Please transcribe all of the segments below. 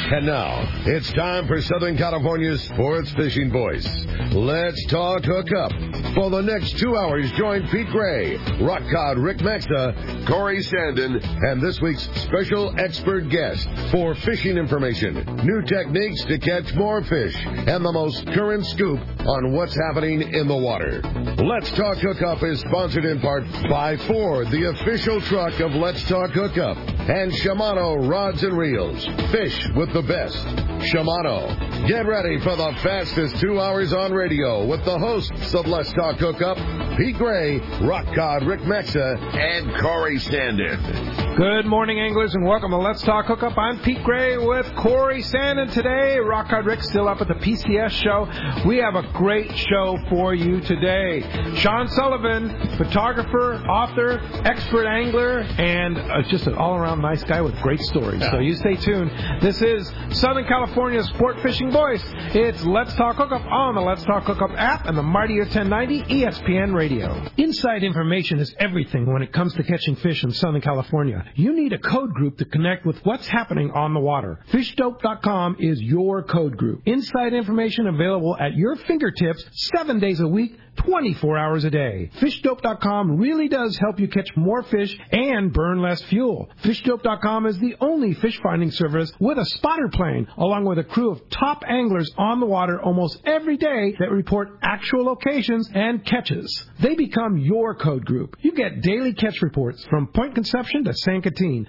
And now, it's time for Southern California's sports fishing voice. Let's talk hookup. For the next 2 hours, join Pete Gray, Rock Cod Rick Maxa, Corey Sandin, and this week's special expert guest for fishing information, new techniques to catch more fish, and the most current scoop on what's happening in the water. Let's Talk Hookup is sponsored in part by Ford, the official truck of Let's Talk Hookup, and Shimano Rods and Reels. Fish with the best. Shimano. Get ready for the fastest 2 hours on radio with the hosts of Let's Talk Hookup, Pete Gray, Rock Cod Rick Maxa, and Corey Sandin. Good morning, anglers, and welcome to Let's Talk Hookup. I'm Pete Gray with Corey Sandin today. Rock Cod Rick still up at the PCS show. We have a great show for you today. Sean Sullivan, photographer, author, expert angler, and just an all-around nice guy with great stories. So you stay tuned. This is Southern California's sport fishing voice. It's Let's Talk Hookup on the Let's Talk Hookup app and the Mightier 1090 ESPN Radio. Inside information is everything when it comes to catching fish in Southern California. You need a code group to connect with what's happening on the water. FishDope.com is your code group. Inside information available at your fingertips 7 days a week, 24 hours a day. FishDope.com really does help you catch more fish and burn less fuel. FishDope.com is the only fish finding service with a spotter plane, along with a crew of top anglers on the water almost every day that report actual locations and catches. They become your code group. You get daily catch reports from Point Conception to San Catine,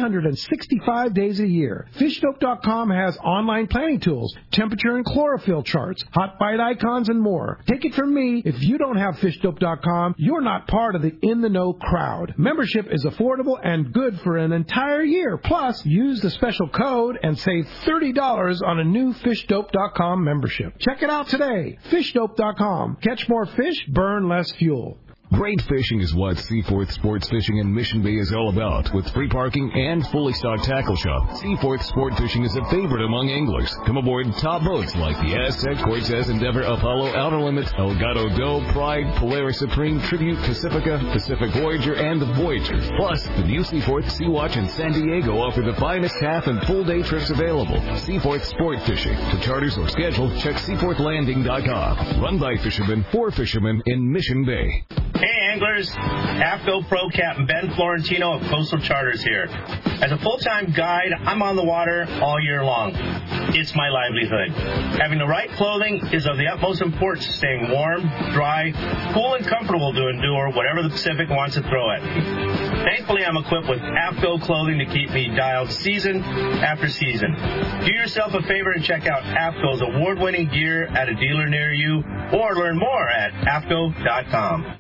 365 days a year. FishDope.com has online planning tools, temperature and chlorophyll charts, hot bite icons, and more. Take it from me, if you don't have FishDope.com, you're not part of the in-the-know crowd. Membership is affordable and good for an entire year. Plus, use the special code and save $30 on a new FishDope.com membership. Check it out today. FishDope.com. Catch more fish, burn less fuel. Great fishing is what Seaforth Sports Fishing in Mission Bay is all about. With free parking and fully stocked tackle shop, Seaforth Sport Fishing is a favorite among anglers. Come aboard top boats like the Aztec, Cortez, Endeavor, Apollo, Outer Limits, Elgato Doe, Pride, Polaris Supreme, Tribute, Pacifica, Pacific Voyager, and the Voyager. Plus, the new Seaforth, Sea-Watch, and San Diego offer the finest half and full day trips available. Seaforth Sport Fishing. For charters or schedule, check SeaforthLanding.com. Run by fishermen for fishermen in Mission Bay. Hey anglers, AFCO Pro Captain Ben Florentino of Coastal Charters here. As a full-time guide, I'm on the water all year long. It's my livelihood. Having the right clothing is of the utmost importance to staying warm, dry, cool, and comfortable to endure whatever the Pacific wants to throw at me. Thankfully, I'm equipped with AFCO clothing to keep me dialed season after season. Do yourself a favor and check out AFCO's award-winning gear at a dealer near you, or learn more at AFCO.com.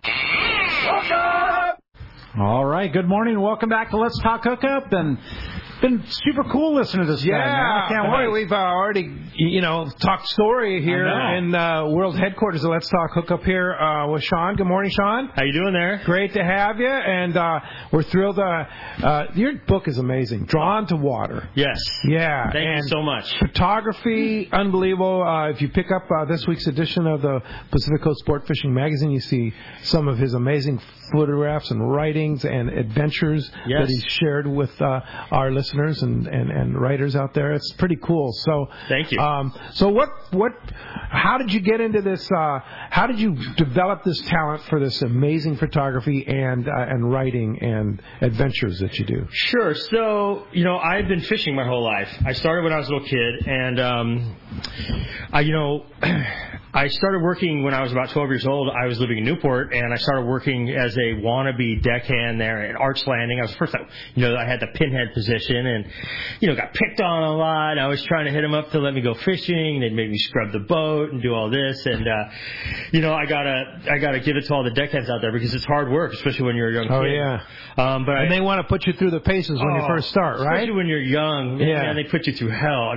All right, good morning. Welcome back to Let's Talk Hookup. And been super cool listening to this guy. Yeah, I can't wait. We've already, talked story here in world headquarters of Let's Talk Hookup here with Sean. Good morning, Sean. How you doing there? Great to have you, and we're thrilled. Your book is amazing. Drawn to Water. Yes. Yeah. Thank you so much. Photography, unbelievable. If you pick up this week's edition of the Pacific Coast Sport Fishing Magazine, you see some of his amazing photographs and writings and adventures that he's shared with our listeners and writers out there. It's pretty cool. So thank you. So how did you get into this? How did you develop this talent for this amazing photography and writing and adventures that you do? Sure. So, I've been fishing my whole life. I started when I was a little kid, and I started working when I was about 12 years old. I was living in Newport, and I started working as a wannabe deckhand there at Arch Landing. I was first, I had the pinhead position, and got picked on a lot. I was trying to hit them up to let me go fishing. They'd make me scrub the boat and do all this, and I gotta give it to all the deckhands out there because it's hard work, especially when you're a young kid. Oh yeah. And they want to put you through the paces when you first start, right? Especially when you're young. Man, they put you through hell.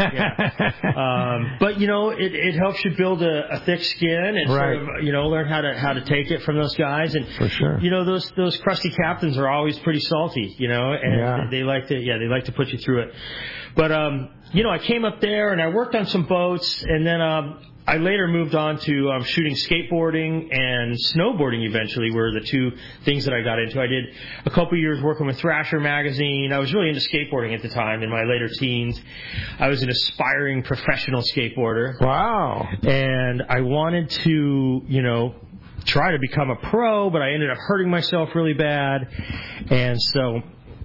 But it helps you build a thick skin and sort of learn how to take it from those guys. And for sure, those crusty captains are always pretty salty, and they like to put you through it. But I came up there and I worked on some boats, and then I later moved on to shooting skateboarding and snowboarding eventually were the two things that I got into. I did a couple years working with Thrasher magazine. I was really into skateboarding at the time in my later teens. I was an aspiring professional skateboarder. Wow. And I wanted to, try to become a pro, but I ended up hurting myself really bad. And so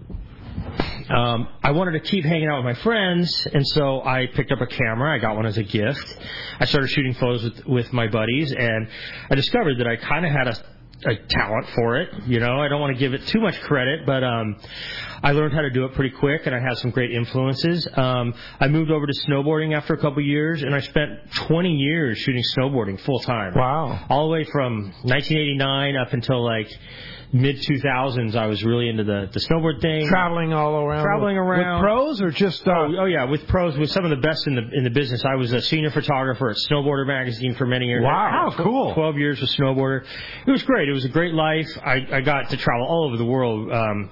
I wanted to keep hanging out with my friends, and so I picked up a camera. I got one as a gift. I started shooting photos with my buddies, and I discovered that I kind of had a talent for it. I don't want to give it too much credit, but I learned how to do it pretty quick, and I had some great influences. I moved over to snowboarding after a couple years, and I spent 20 years shooting snowboarding full time. Wow. All the way from 1989 up until mid-2000s, I was really into the snowboard thing. Traveling all around. With pros or just... Oh, yeah, with pros, with some of the best in the business. I was a senior photographer at Snowboarder magazine for many years. Wow, cool. 12 years with Snowboarder. It was great. It was a great life. I got to travel all over the world.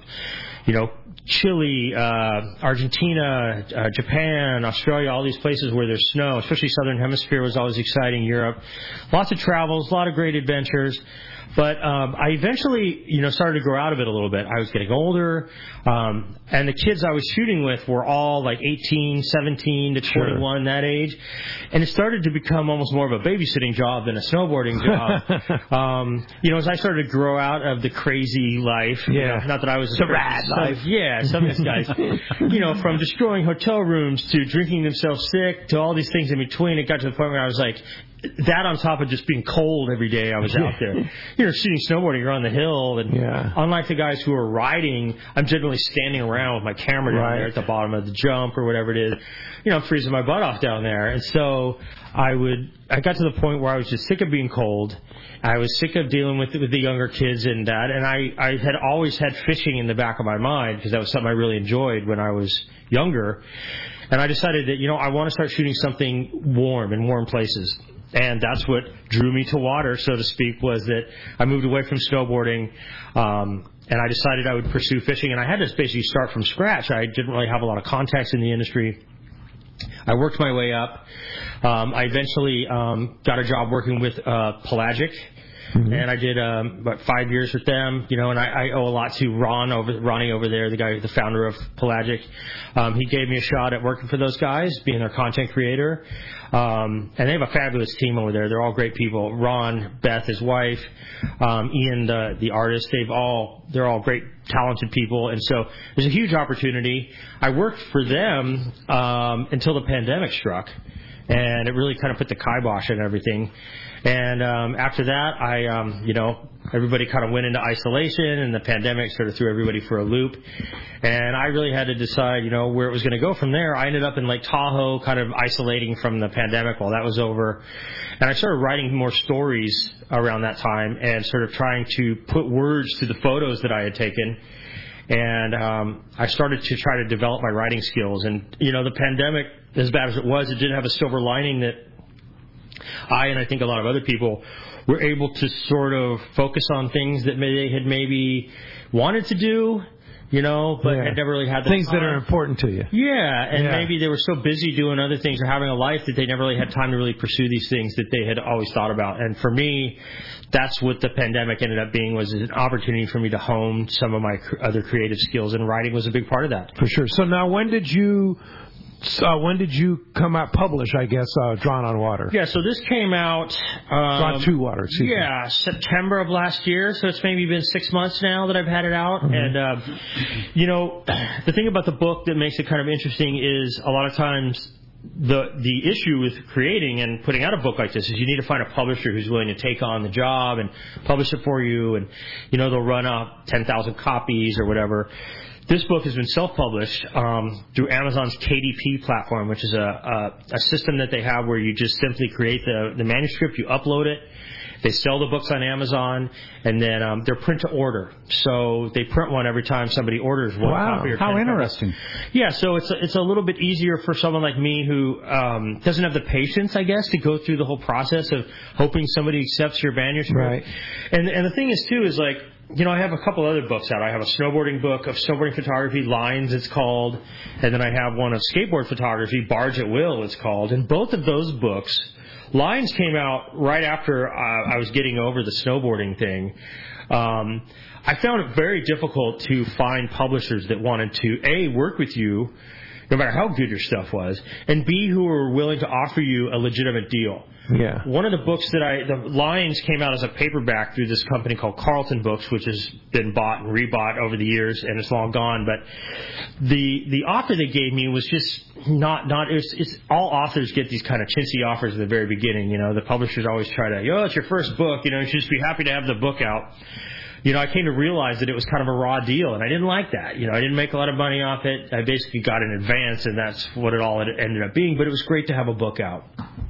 Chile, Argentina, Japan, Australia, all these places where there's snow, especially Southern Hemisphere was always exciting, Europe. Lots of travels, a lot of great adventures. But I eventually, started to grow out of it a little bit. I was getting older, and the kids I was shooting with were all 18, 17 to 21, that age. And it started to become almost more of a babysitting job than a snowboarding job. As I started to grow out of the crazy life, not that I was the rad life. Some of these guys, from destroying hotel rooms to drinking themselves sick to all these things in between, it got to the point where I was like, that on top of just being cold every day I was out there. Shooting snowboarding, you're on the hill, and unlike the guys who are riding, I'm generally standing around with my camera down there at the bottom of the jump or whatever it is. I'm freezing my butt off down there. And so I got to the point where I was just sick of being cold. I was sick of dealing with the younger kids and that, and I had always had fishing in the back of my mind because that was something I really enjoyed when I was younger. And I decided that, I want to start shooting something warm in warm places. And that's what drew me to water, so to speak, was that I moved away from snowboarding, and I decided I would pursue fishing. And I had to basically start from scratch. I didn't really have a lot of contacts in the industry. I worked my way up. I eventually got a job working with Pelagic. Mm-hmm. And I did about 5 years with them, and I owe a lot to Ronnie over there, the founder of Pelagic. He gave me a shot at working for those guys, being their content creator. And they have a fabulous team over there. They're all great people. Ron, Beth, his wife, Ian, the artist. They're all great, talented people. And so there's a huge opportunity. I worked for them until the pandemic struck, and it really kind of put the kibosh on everything. And after that, everybody kind of went into isolation, and the pandemic sort of threw everybody for a loop. And I really had to decide, where it was going to go from there. I ended up in Lake Tahoe, kind of isolating from the pandemic while that was over. And I started writing more stories around that time and sort of trying to put words to the photos that I had taken. And I started to try to develop my writing skills. And, the pandemic, as bad as it was, it did have a silver lining that I think a lot of other people were able to sort of focus on things that they had maybe wanted to do, but had never really had the things time. That are important to you. Maybe they were so busy doing other things or having a life that they never really had time to really pursue these things that they had always thought about. And for me, that's what the pandemic ended up being, was an opportunity for me to hone some of my other creative skills, and writing was a big part of that. For sure. So now when did you come out publish, I guess, Drawn on Water? Yeah, so this came out... Drawn to Water, excuse me. Yeah, September of last year, so it's maybe been 6 months now that I've had it out. Mm-hmm. And, the thing about the book that makes it kind of interesting is a lot of times the issue with creating and putting out a book like this is you need to find a publisher who's willing to take on the job and publish it for you, and, they'll run up 10,000 copies or whatever. This book has been self-published through Amazon's KDP platform, which is a system that they have where you just simply create the manuscript, you upload it, they sell the books on Amazon, and then they're print to order. So they print one every time somebody orders one copy. Or how interesting. Yeah, so it's a little bit easier for someone like me who doesn't have the patience, I guess, to go through the whole process of hoping somebody accepts your manuscript. Right. And the thing is, too, is I have a couple other books out. I have a snowboarding book of snowboarding photography, Lines it's called, and then I have one of skateboard photography, Barge at Will it's called. And both of those books, Lines came out right after I was getting over the snowboarding thing. I found it very difficult to find publishers that wanted to, A, work with you, no matter how good your stuff was, and B, who were willing to offer you a legitimate deal. Yeah. One of the books the Lines came out as a paperback through this company called Carlton Books, which has been bought and rebought over the years, and it's long gone. But the offer they gave me was just not. It's all authors get these kind of chintzy offers at the very beginning. The publishers always try to, it's your first book. You should just be happy to have the book out. I came to realize that it was kind of a raw deal, and I didn't like that. I didn't make a lot of money off it. I basically got an advance, and that's what it all ended up being. But it was great to have a book out.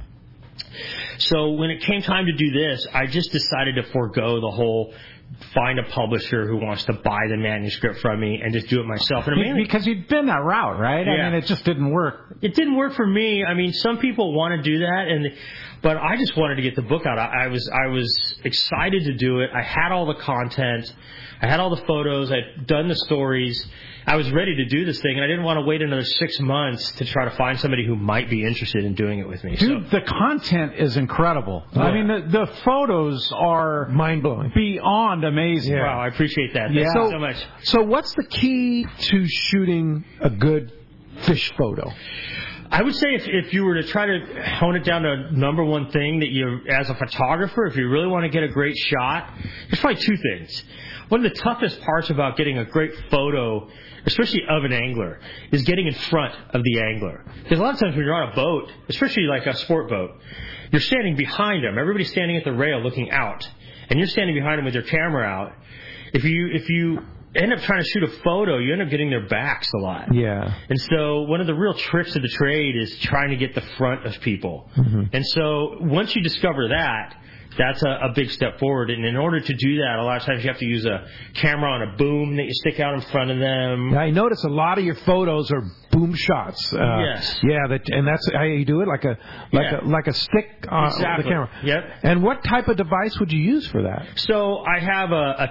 So when it came time to do this, I just decided to forego the whole find a publisher who wants to buy the manuscript from me and just do it myself. And because you'd been that route, right? Yeah. I mean, it just didn't work. It didn't work for me. I mean, some people want to do that, but I just wanted to get the book out. I was excited to do it. I had all the content. I had all the photos. I'd done the stories. I was ready to do this thing, and I didn't want to wait another 6 months to try to find somebody who might be interested in doing it with me. Dude, the content is incredible. Yeah. I mean, the photos are mind-blowing, beyond amazing. Yeah. Wow, I appreciate that. Yeah. Thank you so much. So what's the key to shooting a good fish photo? I would say if you were to try to hone it down to number one thing that as a photographer, if you really want to get a great shot, there's probably two things. One of the toughest parts about getting a great photo, especially of an angler, is getting in front of the angler. Because a lot of times when you're on a boat, especially like a sport boat, you're standing behind them. Everybody's standing at the rail looking out, and you're standing behind them with your camera out. If you end up trying to shoot a photo, you end up getting their backs a lot. Yeah. And so one of the real tricks of the trade is trying to get the front of people. Mm-hmm. And so once you discover that, that's a big step forward. And in order to do that, a lot of times you have to use a camera on a boom that you stick out in front of them. I notice a lot of your photos are boom shots. Yes. Yeah, and that's how you do it, like a stick on the camera. Yep. And what type of device would you use for that? So I have a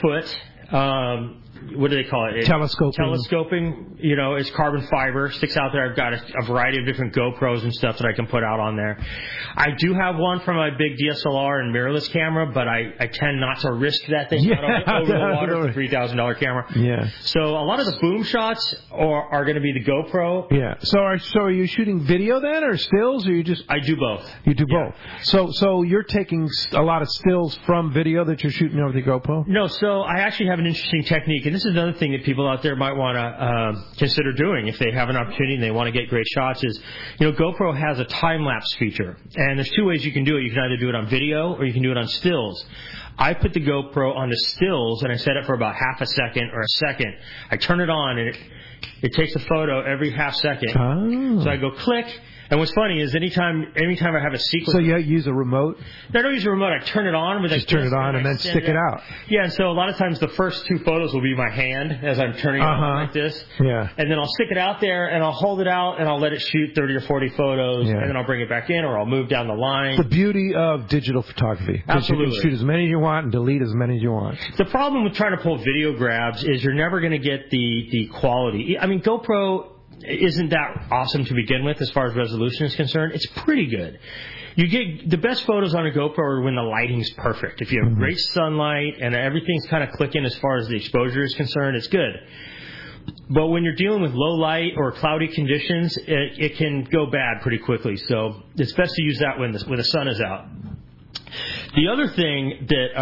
10-foot. What do they call it? Telescoping. It's carbon fiber. Sticks out there. I've got a variety of different GoPros and stuff that I can put out on there. I do have one from my big DSLR and mirrorless camera, but I tend not to risk that thing out over the water for $3,000 camera. Yeah. So a lot of the boom shots are going to be the GoPro. Yeah. So are you shooting video then, or stills, or you just? I do both. You do both. So you're taking a lot of stills from video that you're shooting over the GoPro? No. So I actually have an interesting technique. And this is another thing that people out there might want to consider doing if they have an opportunity and they want to get great shots is, GoPro has a time-lapse feature. And there's two ways you can do it. You can either do it on video or you can do it on stills. I put the GoPro on the stills and I set it for about half a second or a second. I turn it on and it takes a photo every half second. Oh. So I go click. And what's funny is anytime I have a sequence. So you use a remote? No, I don't use a remote. I turn it on with just turn it on and then stick it out. Yeah, and so a lot of times the first two photos will be my hand as I'm turning it on like this. Yeah. And then I'll stick it out there and I'll hold it out and I'll let it shoot 30 or 40 photos and then I'll bring it back in or I'll move down the line. The beauty of digital photography. Absolutely. You can shoot as many as you want and delete as many as you want. The problem with trying to pull video grabs is you're never going to get the quality. I mean, GoPro isn't that awesome to begin with as far as resolution is concerned. It's pretty good. You get the best photos on a GoPro are when the lighting's perfect. If you have great sunlight and everything's kind of clicking as far as the exposure is concerned, it's good. But when you're dealing with low light or cloudy conditions, it can go bad pretty quickly. So it's best to use that when the sun is out. The other thing that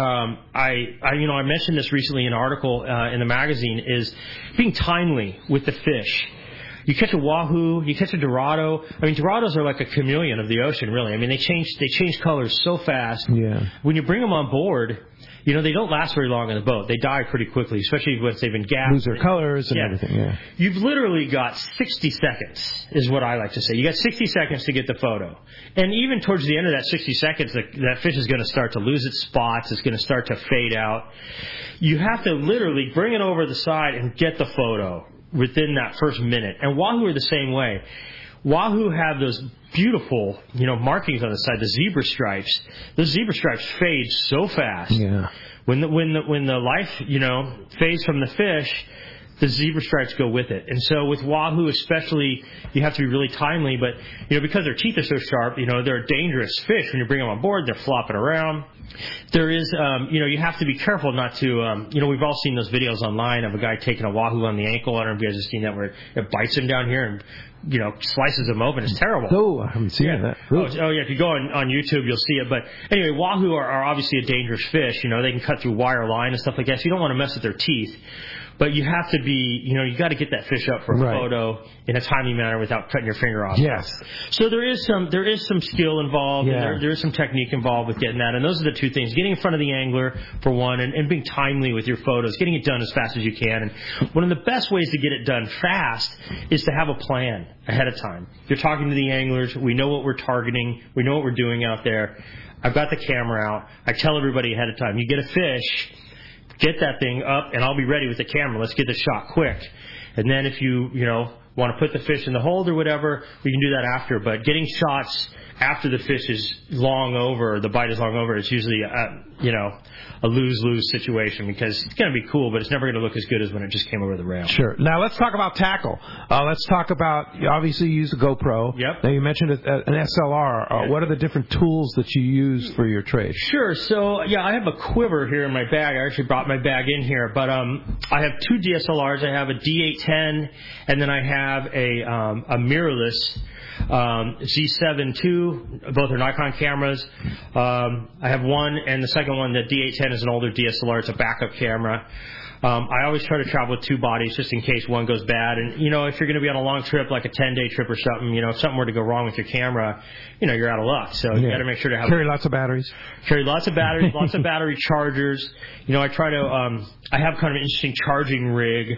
I mentioned this recently in an article in the magazine is being timely with the fish. You catch a wahoo, you catch a dorado. I mean, dorados are like a chameleon of the ocean, really. I mean, they change colors so fast. Yeah. When you bring them on board, they don't last very long on the boat. They die pretty quickly, especially once they've been gassed. Lose their colors and everything, yeah. You've literally got 60 seconds, is what I like to say. You got 60 seconds to get the photo. And even towards the end of that 60 seconds, that fish is going to start to lose its spots. It's going to start to fade out. You have to literally bring it over the side and get the photo within that first minute. And wahoo are the same way. Wahoo have those beautiful, markings on the side, the zebra stripes. Those zebra stripes fade so fast. Yeah. when the life, fades from the fish, the zebra stripes go with it. And so with wahoo especially, you have to be really timely, but, because their teeth are so sharp, they're a dangerous fish. When you bring them on board, they're flopping around. There is, you have to be careful not to, we've all seen those videos online of a guy taking a wahoo on the ankle. I don't know if you guys have seen that, where it bites him down here and, slices them open. It's terrible. Oh, I haven't seen that. Oh, yeah. If you go on YouTube, you'll see it. But anyway, wahoo are obviously a dangerous fish. They can cut through wire line and stuff like that. So you don't want to mess with their teeth. But you have to be, you got to get that fish up for a photo in a timely manner without cutting your finger off. Yes. So there is some skill involved. Yeah. And there is some technique involved with getting that. And those are the two things: getting in front of the angler for one, and being timely with your photos, getting it done as fast as you can. And one of the best ways to get it done fast is to have a plan ahead of time. You're talking to the anglers. We know what we're targeting. We know what we're doing out there. I've got the camera out. I tell everybody ahead of time, you get a fish, get that thing up, and I'll be ready with the camera. Let's get the shot quick. And then if you want to put the fish in the hold or whatever, we can do that after. But getting shots after the fish is long over, the bite is long over, it's usually a lose-lose situation, because it's going to be cool, but it's never going to look as good as when it just came over the rail. Sure. Now let's talk about tackle. Let's talk about, you obviously use a GoPro. Yep. Now you mentioned an SLR. What are the different tools that you use for your trade? Sure. So, I have a quiver here in my bag. I actually brought my bag in here, but I have two DSLRs. I have a D810, and then I have a mirrorless Z7 II. Both are Nikon cameras. I have one, and the second one, the D810, is an older DSLR. It's a backup camera. I always try to travel with two bodies just in case one goes bad. And, if you're going to be on a long trip, like a 10-day trip or something, if something were to go wrong with your camera, you're out of luck. So you got to make sure to have... Carry lots of batteries. Carry lots of batteries, lots of battery chargers. I try to... I have kind of an interesting charging rig.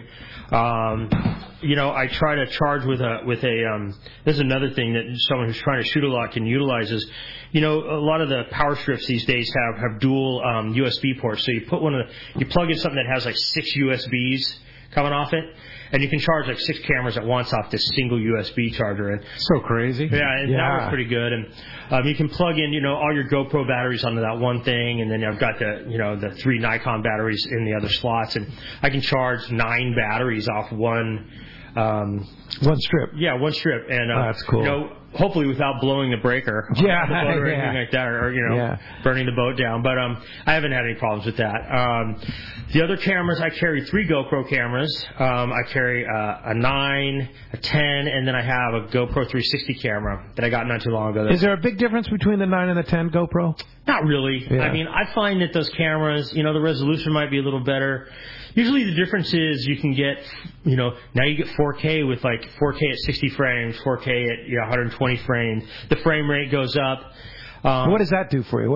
I try to charge with a this is another thing that someone who's trying to shoot a lot can utilize is, a lot of the power strips these days have dual USB ports. So you plug in something that has like 6 USBs coming off it, and you can charge like 6 cameras at once off this single USB charger. And so crazy. Yeah, and that was pretty good. And you can plug in, all your GoPro batteries onto that one thing, and then I've got the 3 Nikon batteries in the other slots, and I can charge 9 batteries off one strip. Yeah, one strip. And that's cool. Hopefully without blowing the breaker on the boat or anything like that, or burning the boat down. But I haven't had any problems with that. The other cameras, I carry 3 GoPro cameras. I carry a 9, a 10, and then I have a GoPro 360 camera that I got not too long ago. Is there a big difference between the 9 and the 10 GoPro? Not really. Yeah. I mean, I find that those cameras, the resolution might be a little better. Usually the difference is you can get, now you get 4K with like 4K at 60 frames, 4K at 120 frames. The frame rate goes up. What does that do for you?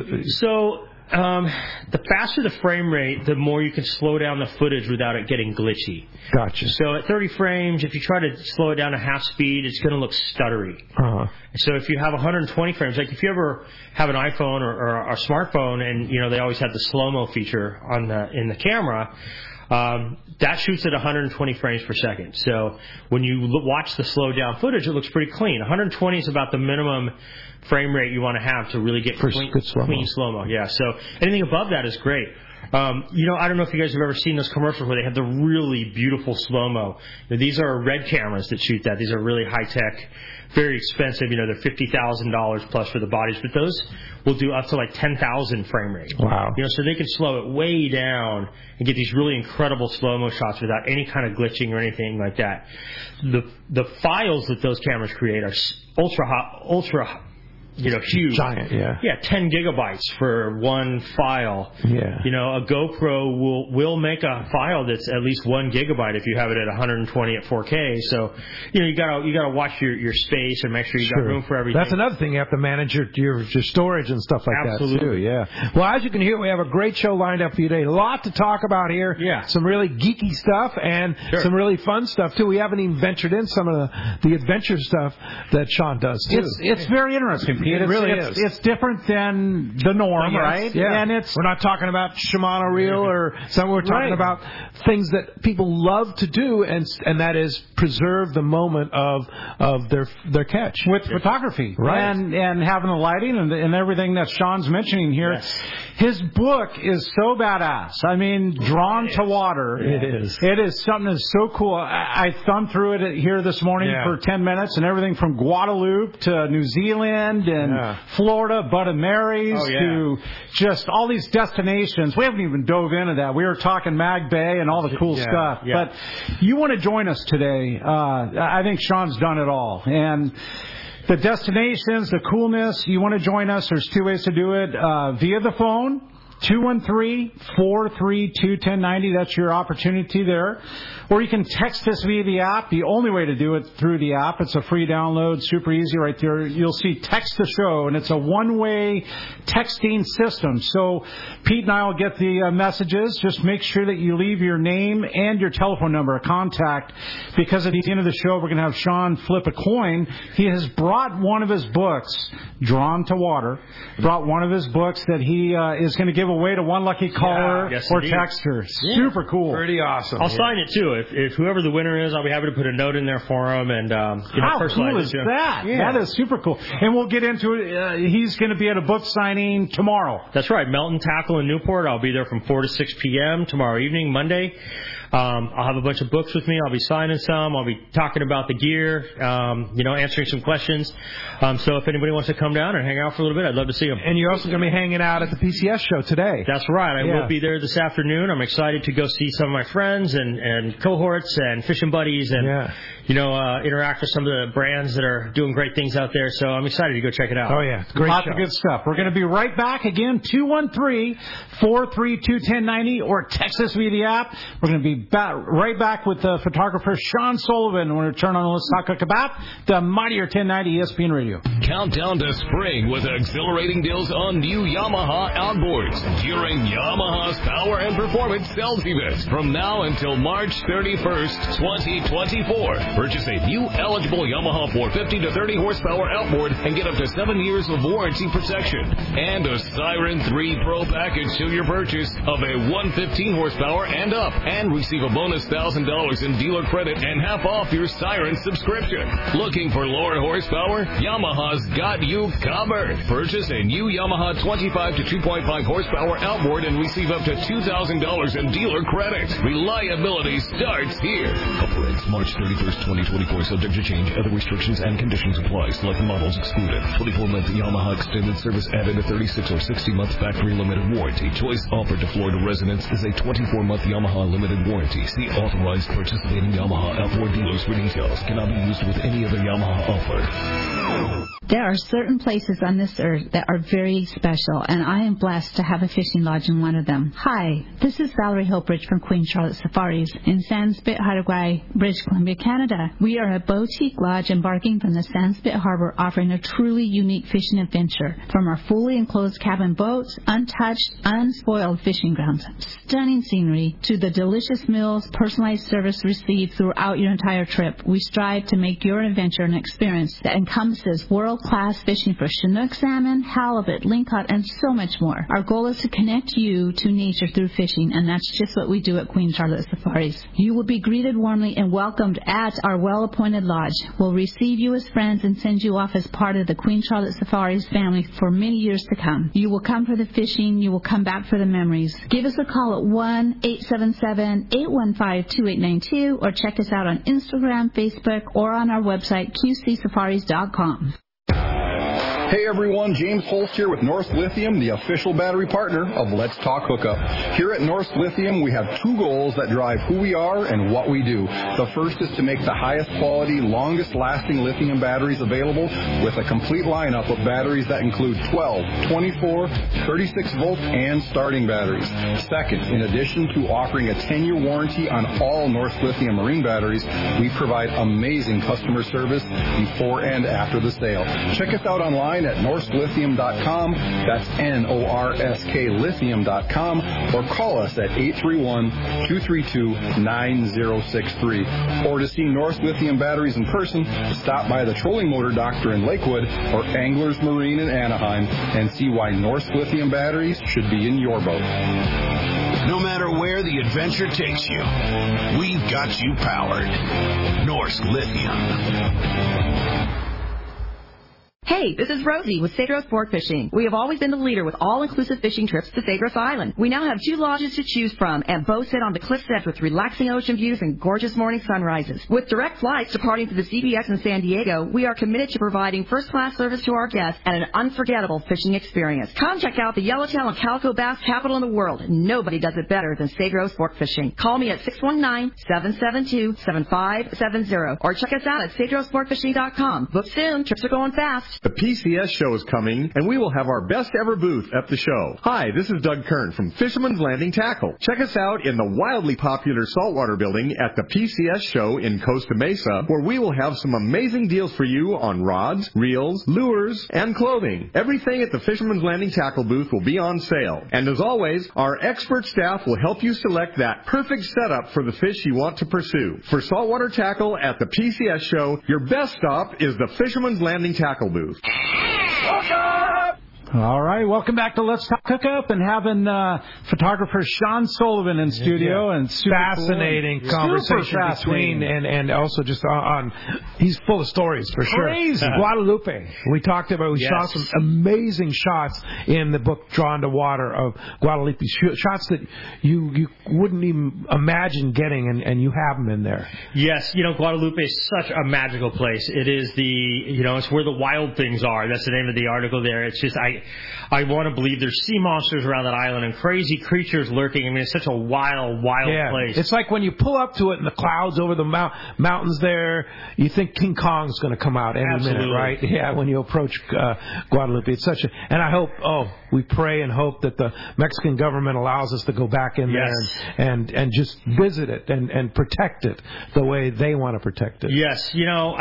So the faster the frame rate, the more you can slow down the footage without it getting glitchy. Gotcha. So at 30 frames, if you try to slow it down to half speed, it's going to look stuttery. Uh-huh. So if you have 120 frames, like if you ever have an iPhone or a smartphone, and they always have the slow-mo feature in the camera, that shoots at 120 frames per second. So when you watch the slowed down footage, it looks pretty clean. 120 is about the minimum frame rate you want to have to really get clean slow-mo. Yeah, so anything above that is great. I don't know if you guys have ever seen those commercials where they have the really beautiful slow-mo. These are Red cameras that shoot that. These are really high-tech, very expensive. They're $50,000 plus for the bodies, but those will do up to like 10,000 frame rate. Wow. So they can slow it way down and get these really incredible slow-mo shots without any kind of glitching or anything like that. The files that those cameras create are ultra huge. Giant, yeah. Yeah, 10 gigabytes for one file. Yeah. A GoPro will make a file that's at least 1 gigabyte if you have it at 120 at 4K. So, you gotta watch your space and make sure you got room for everything. That's another thing, you have to manage your storage and stuff like Absolutely. that too. Yeah. Well, as you can hear, we have a great show lined up for you today. A lot to talk about here. Yeah. Some really geeky stuff and some really fun stuff too. We haven't even ventured in some of the adventure stuff that Sean does too. It's very interesting, Pete. It really is. It's different than the norm, right? Yeah. And we're not talking about Shimano reel or something. We're talking about things that people love to do, and that is preserve the moment of their catch with photography, right? And having the lighting and everything that Sean's mentioning here. Yes. His book is so badass. I mean, Drawn to Water. It is. It is something that's so cool. I thumbed through it here this morning for 10 minutes, and everything from Guadeloupe to New Zealand and Florida, Bud and Mary's to just all these destinations. We haven't even dove into that. We were talking Mag Bay and all the cool stuff. Yeah. But you want to join us today. I think Sean's done it all. And the destinations, the coolness, you want to join us, there's two ways to do it. Via the phone, 213-432-1090. That's your opportunity there. Or you can text us via the app. The only way to do it through the app. It's a free download, super easy right there. You'll see Text the Show, and it's a one-way texting system. So Pete and I will get the messages. Just make sure that you leave your name and your telephone number, a contact, because at the end of the show, we're going to have Sean flip a coin. He has brought one of his books, Drawn to Water, brought one of his books that he is going to give away to one lucky caller or texter. Yeah. Super cool. Pretty awesome. I'll sign it, too. If whoever the winner is, I'll be happy to put a note in there for him. And, how cool is that? Yeah. That is super cool. And we'll get into it. He's going to be at a book signing tomorrow. That's right. Melton Tackle in Newport. I'll be there from 4 to 6 p.m. tomorrow evening, Monday. I'll have a bunch of books with me. I'll be signing some. I'll be talking about the gear, answering some questions. So if anybody wants to come down and hang out for a little bit, I'd love to see them. And you're also going to be hanging out at the PCS show today. That's right. I will be there this afternoon. I'm excited to go see some of my friends and cohorts and fishing buddies and, interact with some of the brands that are doing great things out there. So I'm excited to go check it out. Oh, yeah. Great Lots show. of good stuff. We're going to be right back again, 213-432-1090, or text us via the app. We're going to be right back with photographer Sean Sullivan when we return on Let's Talk Hook Up, the Mightier 1090 ESPN Radio. Countdown to spring with exhilarating deals on new Yamaha outboards during Yamaha's Power and Performance Sales Event from now until March 31st, 2024. Purchase a new eligible Yamaha 450 to 30 horsepower outboard and get up to 7 years of warranty protection and a Siren 3 Pro package to your purchase of a 115 horsepower and up, and receive a bonus $1,000 in dealer credit and half off your Siren subscription. Looking for lower horsepower? Yamaha's got you covered. Purchase a new Yamaha 25 to 2.5 horsepower outboard and receive up to $2,000 in dealer credit. Reliability starts here. Operates March 31st, 2024. Subject to change. Other restrictions and conditions apply. Select models excluded. 24-month Yamaha extended service added. A 36 or 60-month factory limited warranty. Choice offered to Florida residents is a 24-month Yamaha limited warranty. See authorized participating Yamaha outboard dealers for details. Cannot be used with any other Yamaha offer. There are certain places on this earth that are very special, and I am blessed to have a fishing lodge in one of them. Hi, this is Valerie Hopridge from Queen Charlotte Safaris in Sandspit, Hawaii, British Columbia, Canada. We are a boutique lodge embarking from the Sandspit Harbor, offering a truly unique fishing adventure. From our fully enclosed cabin boats, untouched, unspoiled fishing grounds, stunning scenery, to the delicious meals, personalized service received throughout your entire trip, we strive to make your adventure an experience that encompasses world-class fishing for Chinook salmon, halibut, lingcod, and so much more. Our goal is to connect you to nature through fishing, and that's just what we do at Queen Charlotte Safaris. You will be greeted warmly and welcomed at our well-appointed lodge. We'll receive you as friends and send you off as part of the Queen Charlotte Safaris family for many years to come. You will come for the fishing. You will come back for the memories. Give us a call at 1-877-815-2892 or check us out on Instagram, Facebook, or on our website, qcsafaris.com. Hey everyone, James Holst here with North Lithium, the official battery partner of Let's Talk Hookup. Here at North Lithium, we have two goals that drive who we are and what we do. The first is to make the highest quality, longest lasting lithium batteries available with a complete lineup of batteries that include 12, 24, 36 volt and starting batteries. Second, in addition to offering a 10-year warranty on all North Lithium marine batteries, we provide amazing customer service before and after the sale. Check us out online online at NorskLithium.com. That's NORSK Lithium.com, or call us at 831-232-9063. Or to see Norsk Lithium batteries in person, stop by the Trolling Motor Doctor in Lakewood or Anglers Marine in Anaheim and see why Norsk Lithium batteries should be in your boat. No matter where the adventure takes you, we've got you powered. Norsk Lithium. Hey, this is Rosie with Cedros Sport Fishing. We have always been the leader with all-inclusive fishing trips to Cedros Island. We now have 2 lodges to choose from and both sit on the cliff's edge with relaxing ocean views and gorgeous morning sunrises. With direct flights departing to the CBX in San Diego, we are committed to providing first-class service to our guests and an unforgettable fishing experience. Come check out the Yellowtail and Calico Bass capital in the world. Nobody does it better than Cedros Sport Fishing. Call me at 619-772-7570 or check us out at CedrosSportFishing.com. Book soon. Trips are going fast. The PCS show is coming, and we will have our best ever booth at the show. Hi, this is Doug Kern from Fisherman's Landing Tackle. Check us out in the wildly popular Saltwater Building at the PCS show in Costa Mesa, where we will have some amazing deals for you on rods, reels, lures, and clothing. Everything at the Fisherman's Landing Tackle booth will be on sale. And as always, our expert staff will help you select that perfect setup for the fish you want to pursue. For saltwater tackle at the PCS show, your best stop is the Fisherman's Landing Tackle booth. All right, welcome back to Let's Talk Hookup and having photographer Sean Sullivan in studio and fascinating conversation between and also just on he's full of stories for sure. Crazy. Guadalupe. We talked about we saw some amazing shots in the book Drawn to Water of Guadalupe, shots that you wouldn't even imagine getting, and you have them in there. Yes, Guadalupe is such a magical place. It is it's where the wild things are. That's the name of the article there. It's just I want to believe there's sea monsters around that island and crazy creatures lurking. I mean, it's such a wild place. It's like when you pull up to it in the clouds over the mountains there, you think King Kong's going to come out any minute, right? Yeah, when you approach Guadalupe. It's such a... And I hope, we pray and hope that the Mexican government allows us to go back in there and just visit it and protect it the way they want to protect it. Yes,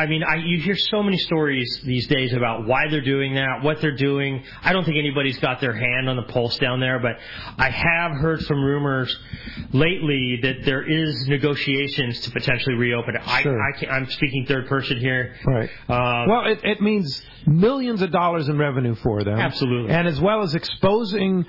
you hear so many stories these days about why they're doing that, what they're doing. I don't think anybody's got their hand on the pulse down there, but I have heard some rumors lately that there is negotiations to potentially reopen it. Sure. I'm speaking third person here. Right. Well, it means millions of dollars in revenue for them. Absolutely. And as well as exposing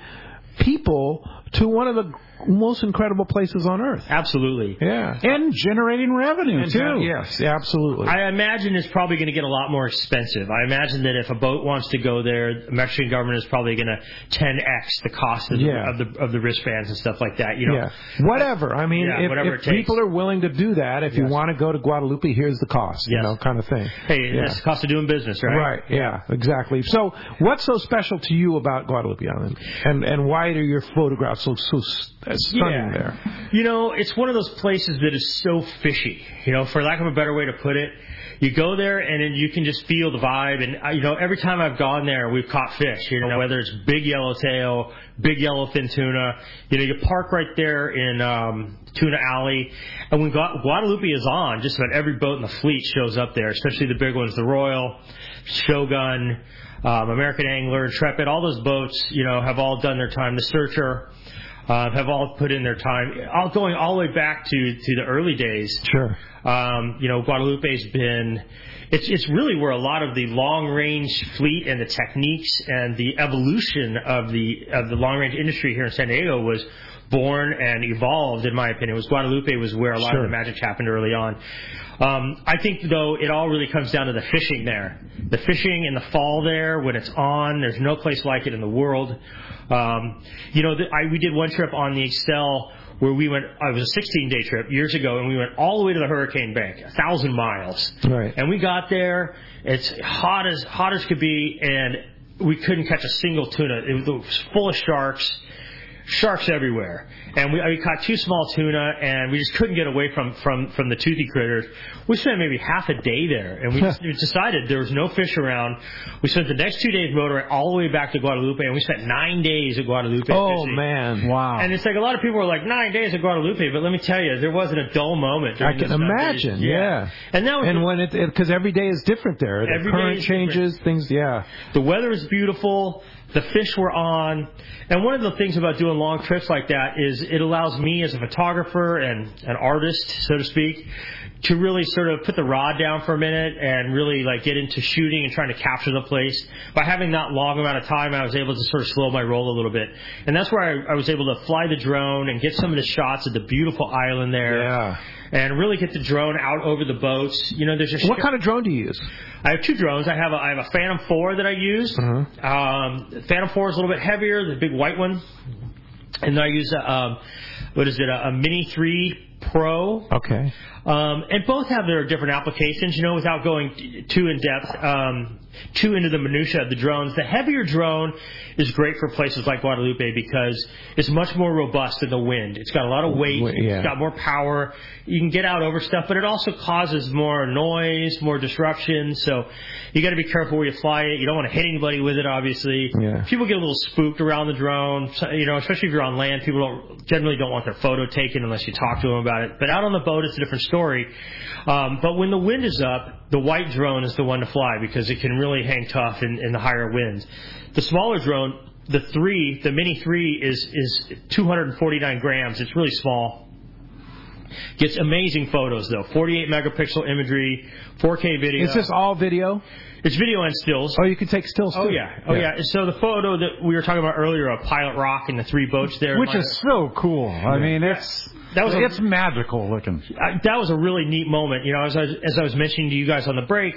people to one of the most incredible places on earth. Absolutely. Yeah. And generating revenue, too. Yes, absolutely. I imagine it's probably going to get a lot more expensive. I imagine that if a boat wants to go there, the Mexican government is probably going to 10x the cost of the wristbands and stuff like that. Yeah. Whatever. I mean, if people are willing to do that, if you want to go to Guadalupe, here's the cost, kind of thing. Hey, it's the cost of doing business, right? Right, yeah, exactly. So what's so special to you about Guadalupe Island? And why are your photographs so stunning there? It's one of those places that is so fishy. For lack of a better way to put it, you go there and then you can just feel the vibe. And every time I've gone there, we've caught fish. Whether it's big yellowtail, big yellowfin tuna. You park right there in Tuna Alley, and when Guadalupe is on, just about every boat in the fleet shows up there, especially the big ones, the Royal, Shogun, American Angler, Intrepid. All those boats, have all done their time. The Searcher. Have all put in their time, going all the way back to the early days. Sure. Guadalupe's been, it's really where a lot of the long range fleet and the techniques and the evolution of the long range industry here in San Diego was born and evolved, in my opinion. Guadalupe was where a lot of the magic happened early on. I think, though, it all really comes down to the fishing there. The fishing in the fall there, when it's on, there's no place like it in the world. We did one trip on the Excel where we went, it was a 16-day trip years ago, and we went all the way to the Hurricane Bank, 1,000 miles. Right. And we got there, it's hot as could be, and we couldn't catch a single tuna. It was full of sharks. sharks everywhere. And we caught 2 small tuna, and we just couldn't get away from the toothy critters. We spent maybe half a day there, and we just decided there was no fish around. We spent the next 2 days motoring all the way back to Guadalupe, and we spent 9 days at Guadalupe fishing. Oh, man. Wow. And it's like a lot of people are like, 9 days at Guadalupe, but let me tell you, there wasn't a dull moment. I can imagine, yeah. And now, because every day is different there. The current changes, things, yeah. The weather is beautiful. The fish were on. And one of the things about doing long trips like that is it allows me as a photographer and an artist, so to speak, to really sort of put the rod down for a minute and really like get into shooting and trying to capture the place. By having that long amount of time, I was able to sort of slow my roll a little bit. And that's where I was able to fly the drone and get some of the shots of the beautiful island there. Yeah. And really get the drone out over the boats. You know, there's a what kind of drone do you use? I have 2 drones. I have a Phantom 4 that I use. Phantom 4 is a little bit heavier, the big white one. And then I use a Mini 3 Pro. Okay. And both have their different applications, you know, without going too in depth, too into the minutia of the drones. The heavier drone is great for places like Guadalupe because it's much more robust than the wind. It's got a lot of weight. Yeah. It's got more power. You can get out over stuff, but it also causes more noise, more disruption. So you got to be careful where you fly it. You don't want to hit anybody with it, obviously. Yeah. People get a little spooked around the drone, you know, especially if you're on land. People generally don't want their photo taken unless you talk to them about it. But out on the boat, it's a different story. But when the wind is up, the white drone is the one to fly because it can really hang tough in the higher winds. The smaller drone, the Mini 3 is 249 grams. It's really small. Gets amazing photos though. 48 megapixel imagery, 4K video. Is this all video? It's video and stills. Oh, you can take stills too. Oh yeah. So the photo that we were talking about earlier of Pilot Rock and the 3 boats there, which is so cool. I mean, it's magical looking. That was a really neat moment. You know, as I was mentioning to you guys on the break,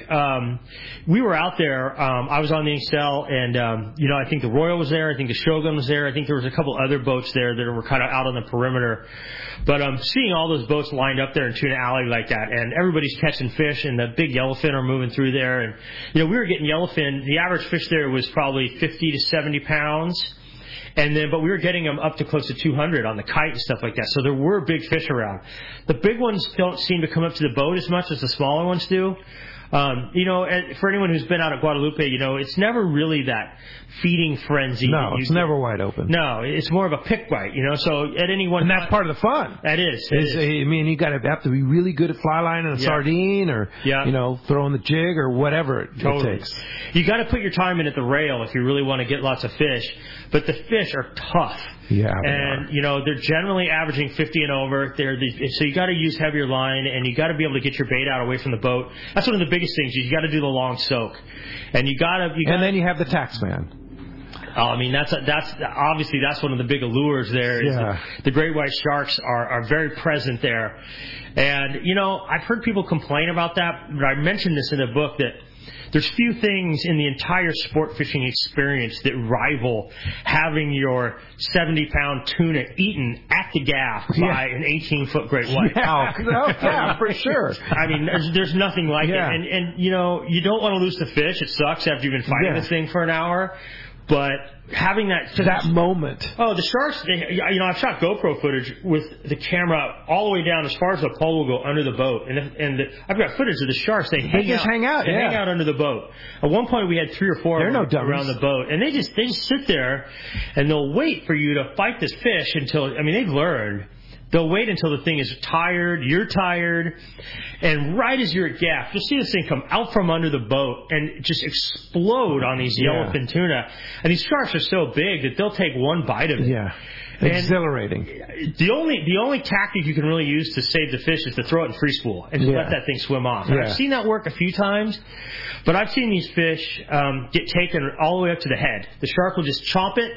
we were out there. I was on the Excel, and you know, I think the Royal was there. I think the Shogun was there. I think there was a couple other boats there that were kind of out on the perimeter. But seeing all those boats lined up there in Tuna Alley like that, and everybody's catching fish, and the big yellowfin are moving through there, and you know, we were getting yellowfin. The average fish there was probably 50 to 70 pounds. But we were getting them up to close to 200 on the kite and stuff like that. So there were big fish around. The big ones don't seem to come up to the boat as much as the smaller ones do. You know, for anyone who's been out at Guadalupe, you know, it's never really that feeding frenzy. No, it's never wide open. No, it's more of a pick bite, you know. So at any one and that's part of the fun. That is. I mean, you have to be really good at fly line and a sardine, or you know, throwing the jig or whatever it takes. You got to put your time in at the rail if you really want to get lots of fish. But the fish are tough. Yeah. And, you know, they're generally averaging 50 and over. So you got to use heavier line, and you got to be able to get your bait out away from the boat. That's one of the biggest things. You got to do the long soak. And and then you have the taxman. Oh, I mean, that's obviously one of the big allures there. Is the great white sharks are very present there. And, you know, I've heard people complain about that, but I mentioned this in the book that there's few things in the entire sport fishing experience that rival having your 70-pound tuna eaten at the gaff by an 18-foot great white. Yeah, for sure. I mean, there's nothing like it. And, you know, you don't want to lose the fish. It sucks after you've been fighting this thing for an hour. But having that moment. Oh, the sharks, you know, I've shot GoPro footage with the camera all the way down as far as the pole will go under the boat. And I've got footage of the sharks. They hang out. They hang out under the boat. At one point, we had 3 or 4 of them around the boat. And they just sit there, and they'll wait for you to fight this fish until, I mean, they've learned. They'll wait until the thing is tired, you're tired, and right as you're at gaff, you'll see this thing come out from under the boat and just explode on these yellowfin tuna. And these sharks are so big that they'll take one bite of it. Yeah. Exhilarating. And the only tactic you can really use to save the fish is to throw it in free spool and just let that thing swim off. And I've seen that work a few times, but I've seen these fish get taken all the way up to the head. The shark will just chomp it.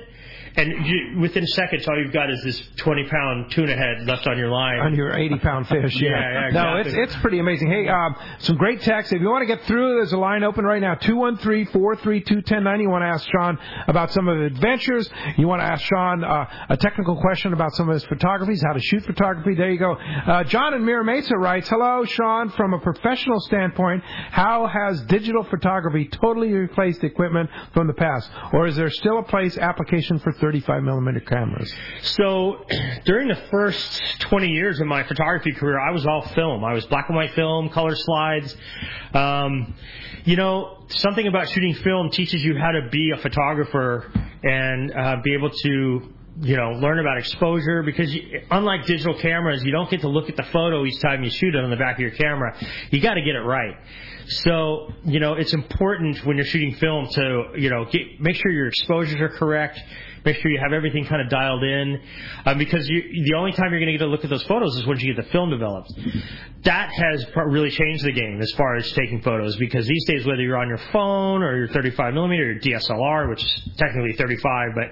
And within seconds, all you've got is this 20-pound tuna head left on your line. On your 80-pound fish, yeah. No, it's pretty amazing. Hey, some great text. If you want to get through, there's a line open right now, 213-432-1090. You want to ask Sean about some of the adventures. You want to ask Sean a technical question about some of his photographies, how to shoot photography. There you go. John in Mira Mesa writes, hello, Sean. From a professional standpoint, how has digital photography totally replaced equipment from the past? Or is there still a application for 35 millimeter cameras? So during the first 20 years of my photography career, I was all film. I was black and white film, color slides. Something about shooting film teaches you how to be a photographer and be able to learn about exposure, because unlike digital cameras, you don't get to look at the photo each time you shoot it on the back of your camera. You got to get it right. So, it's important when you're shooting film to, make sure your exposures are correct. Make sure you have everything kind of dialed in, because the only time you're going to get to look at those photos is once you get the film developed. That has really changed the game as far as taking photos, because these days, whether you're on your phone or your 35 millimeter, your DSLR, which is technically 35, but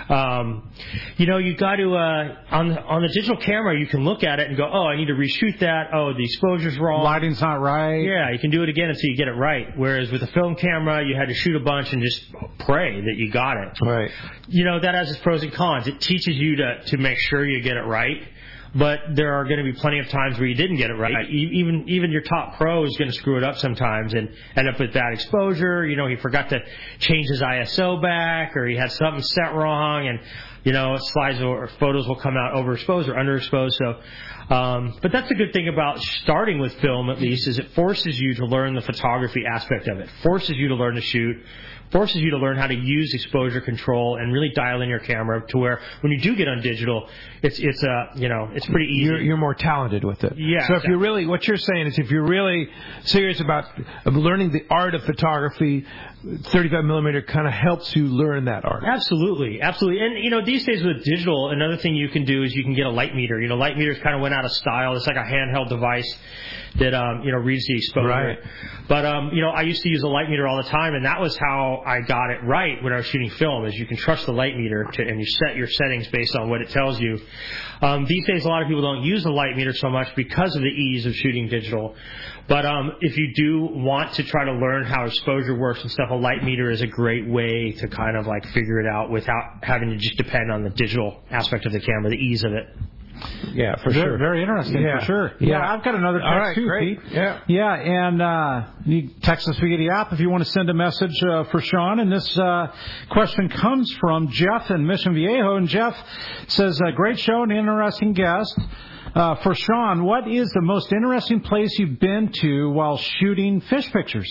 you got to on the digital camera, you can look at it and go, oh, I need to reshoot that. Oh, the exposure's wrong. Lighting's not right. Yeah, you can do it again until you get it right. Whereas with a film camera, you had to shoot a bunch and just pray that you got it. Right. That has its pros and cons. It teaches you to make sure you get it right, but there are going to be plenty of times where you didn't get it right. Even your top pro is going to screw it up sometimes and end up with bad exposure. He forgot to change his ISO back, or he had something set wrong, and slides or photos will come out overexposed or underexposed. So, but that's the good thing about starting with film, at least, is it forces you to learn the photography aspect of it. Forces you to learn to shoot. Forces you to learn how to use exposure control and really dial in your camera to where when you do get on digital, it's pretty easy. You're more talented with it. Yeah. So if you're really, what you're saying is, if you're really serious about learning the art of photography, 35 millimeter kind of helps you learn that art. Absolutely. And these days with digital, another thing you can do is you can get a light meter. Light meters kind of went out of style. It's like a handheld device that reads the exposure. Right. But I used to use a light meter all the time, and that was how I got it right when I was shooting film. Is you can trust the light meter and you set your settings based on what it tells you. These days, a lot of people don't use the light meter so much because of the ease of shooting digital. But if you do want to try to learn how exposure works and stuff, a light meter is a great way to kind of figure it out without having to just depend on the digital aspect of the camera, the ease of it. Yeah, for sure. Very interesting, for sure. Yeah, I've got another text too, great. Pete. Yeah, and you text us via the app if you want to send a message for Sean. And this question comes from Jeff in Mission Viejo, and Jeff says, "Great show and interesting guest. For Sean, what is the most interesting place you've been to while shooting fish pictures?"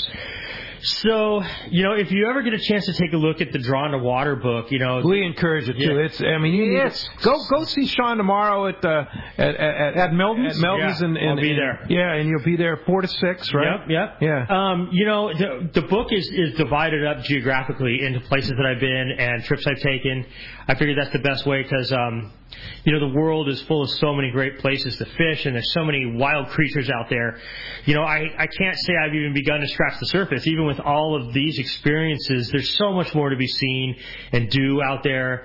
So, if you ever get a chance to take a look at the Drawn to Water book, we encourage it too. Yeah. Go see Sean tomorrow at Milton's. At Milton's, I'll be there. Yeah, and you'll be there 4 to 6, right? Yep. Yeah. The book is divided up geographically into places that I've been and trips I've taken. I figured that's the best way because the world is full of so many great places to fish, and there's so many wild creatures out there. I can't say I've even begun to scratch the surface. Even with all of these experiences, there's so much more to be seen and do out there.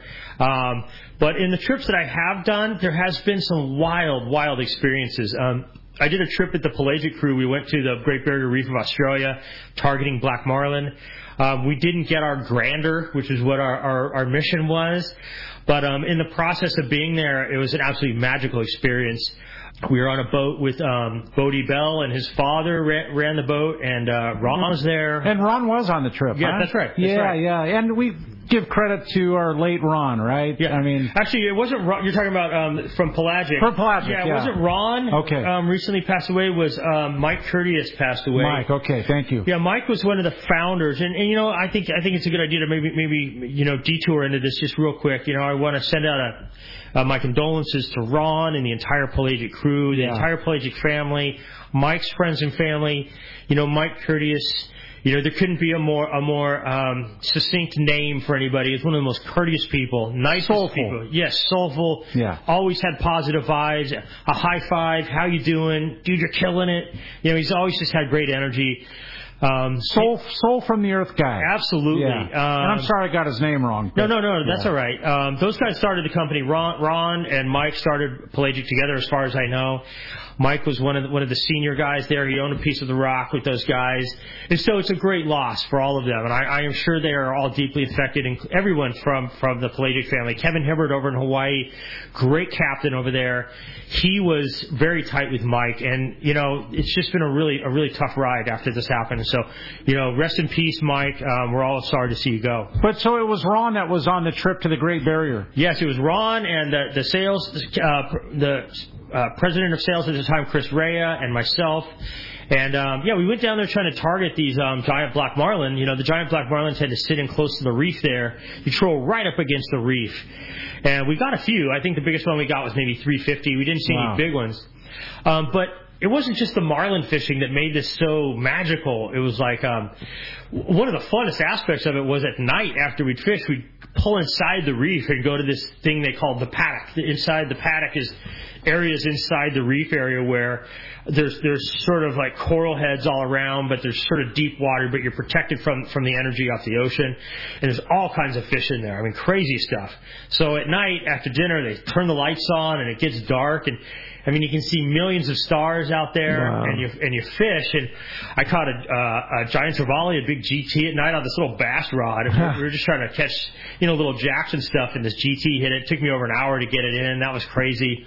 But in the trips that I have done, there has been some wild experiences. I did a trip with the Pelagic crew. We went to the Great Barrier Reef of Australia, targeting black marlin. We didn't get our grander, which is what our mission was. But in the process of being there, it was an absolutely magical experience. We were on a boat with Bodie Bell, and his father ran the boat, and Ron was there. And Ron was on the trip, Yeah, huh? that's right. Yeah. And we give credit to our late Ron, right? Yeah. Actually, it wasn't Ron. You're talking about from Pelagic. From Pelagic, yeah. It wasn't Ron. Okay. Recently passed away. Was Mike Curtius passed away. Mike, okay, thank you. Yeah, Mike was one of the founders, and I think it's a good idea to maybe detour into this just real quick. I want to send out my condolences to Ron and the entire Pelagic crew, the entire Pelagic family, Mike's friends and family. Mike Curtius. There couldn't be a more succinct name for anybody. He's one of the most courteous people, nicest people. Yes, soulful. Yeah. Always had positive vibes. A high five. How you doing, dude? You're killing it. He's always just had great energy. Soul from the earth guy. Absolutely. Yeah. And I'm sorry I got his name wrong. No, that's all right. Those guys started the company. Ron and Mike started Pelagic together, as far as I know. Mike was one of the senior guys there. He owned a piece of the rock with those guys. And so it's a great loss for all of them. And I am sure they are all deeply affected, and everyone from the Pelagic family. Kevin Hibbert over in Hawaii, great captain over there. He was very tight with Mike. And, it's just been a really tough ride after this happened. So, rest in peace, Mike. We're all sorry to see you go. But so it was Ron that was on the trip to the Great Barrier. Yes, it was Ron and the sales, president of sales at the time, Chris Rea, and myself. And, we went down there trying to target these giant black marlin. The giant black marlin tend to sit in close to the reef there. You troll right up against the reef. And we got a few. I think the biggest one we got was maybe 350. We didn't see any big ones. But it wasn't just the marlin fishing that made this so magical. It was like one of the funnest aspects of it was at night after we'd fish, we'd pull inside the reef and go to this thing they called the paddock. Inside the paddock is areas inside the reef area where there's sort of like coral heads all around, but there's sort of deep water, but you're protected from the energy off the ocean. And there's all kinds of fish in there. I mean, crazy stuff. So at night after dinner, they turn the lights on and it gets dark, and you can see millions of stars out there. Wow. and you fish. And I caught a giant trevally, a big GT at night on this little bass rod. And we were just trying to catch, little jacks and stuff, and this GT hit it. It took me over an hour to get it in. That was crazy.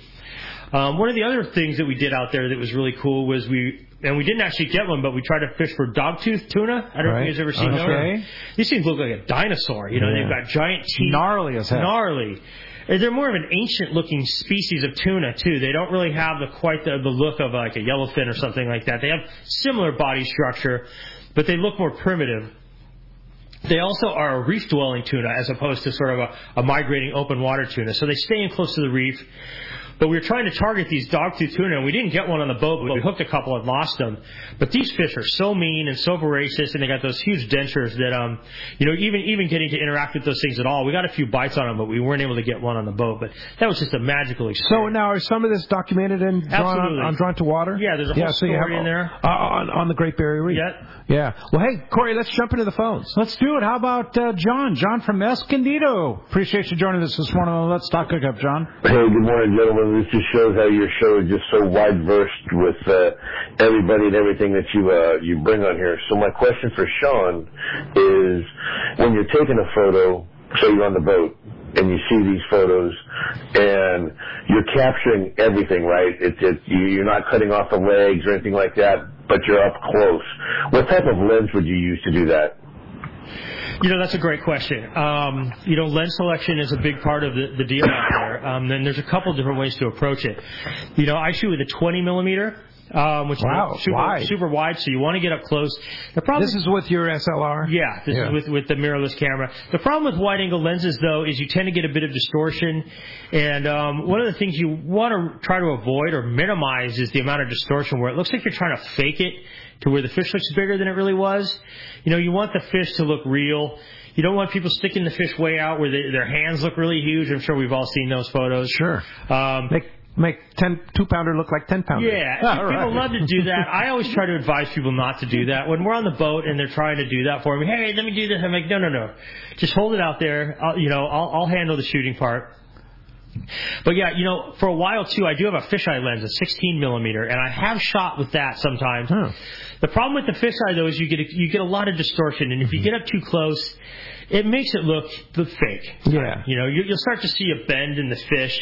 One of the other things that we did out there that was really cool was we didn't actually get one, but we tried to fish for dogtooth tuna. I don't know if you guys ever seen those. These things look like a dinosaur. They've got giant teeth. Gnarly as heck. Gnarly. They're more of an ancient-looking species of tuna, too. They don't really have quite the look of like a yellowfin or something like that. They have similar body structure, but they look more primitive. They also are a reef-dwelling tuna as opposed to sort of a migrating open-water tuna. So they stay in close to the reef. But we were trying to target these dogtooth tuna, and we didn't get one on the boat. We hooked a couple and lost them. But these fish are so mean and so voracious, and they got those huge dentures that, even getting to interact with those things at all, we got a few bites on them, but we weren't able to get one on the boat. But that was just a magical experience. So now, are some of this documented and drawn to water? Yeah, there's a whole story in there. On the Great Barrier Reef? Yeah. Well, hey, Corey, let's jump into the phones. Let's do it. How about John? John from Escondido. Appreciate you joining us this morning on Let's Talk Hookup, John. Hey, good morning, gentlemen. This just shows how your show is just so wide-versed with everybody and everything that you bring on here. So my question for Sean is, when you're taking a photo, say you're on the boat, and you see these photos, and you're capturing everything, right? You're not cutting off the legs or anything like that, but you're up close. What type of lens would you use to do that? That's a great question. Lens selection is a big part of the deal out there. And there's a couple different ways to approach it. I shoot with a 20 millimeter. Which is super wide, so you want to get up close. This is with your SLR? Yeah, this is with the mirrorless camera. The problem with wide-angle lenses, though, is you tend to get a bit of distortion. And one of the things you want to try to avoid or minimize is the amount of distortion where it looks like you're trying to fake it to where the fish looks bigger than it really was. You want the fish to look real. You don't want people sticking the fish way out where their hands look really huge. I'm sure we've all seen those photos. Sure. Make 2-pounder look like 10-pounder. Yeah, people love to do that. I always try to advise people not to do that. When we're on the boat and they're trying to do that for me, hey, let me do this. I'm like, no. Just hold it out there. I'll handle the shooting part. But yeah, for a while too, I do have a fisheye lens, a 16 millimeter, and I have shot with that sometimes. The problem with the fisheye though is you get a lot of distortion, and if you get up too close, it makes it look fake. Yeah. You'll start to see a bend in the fish.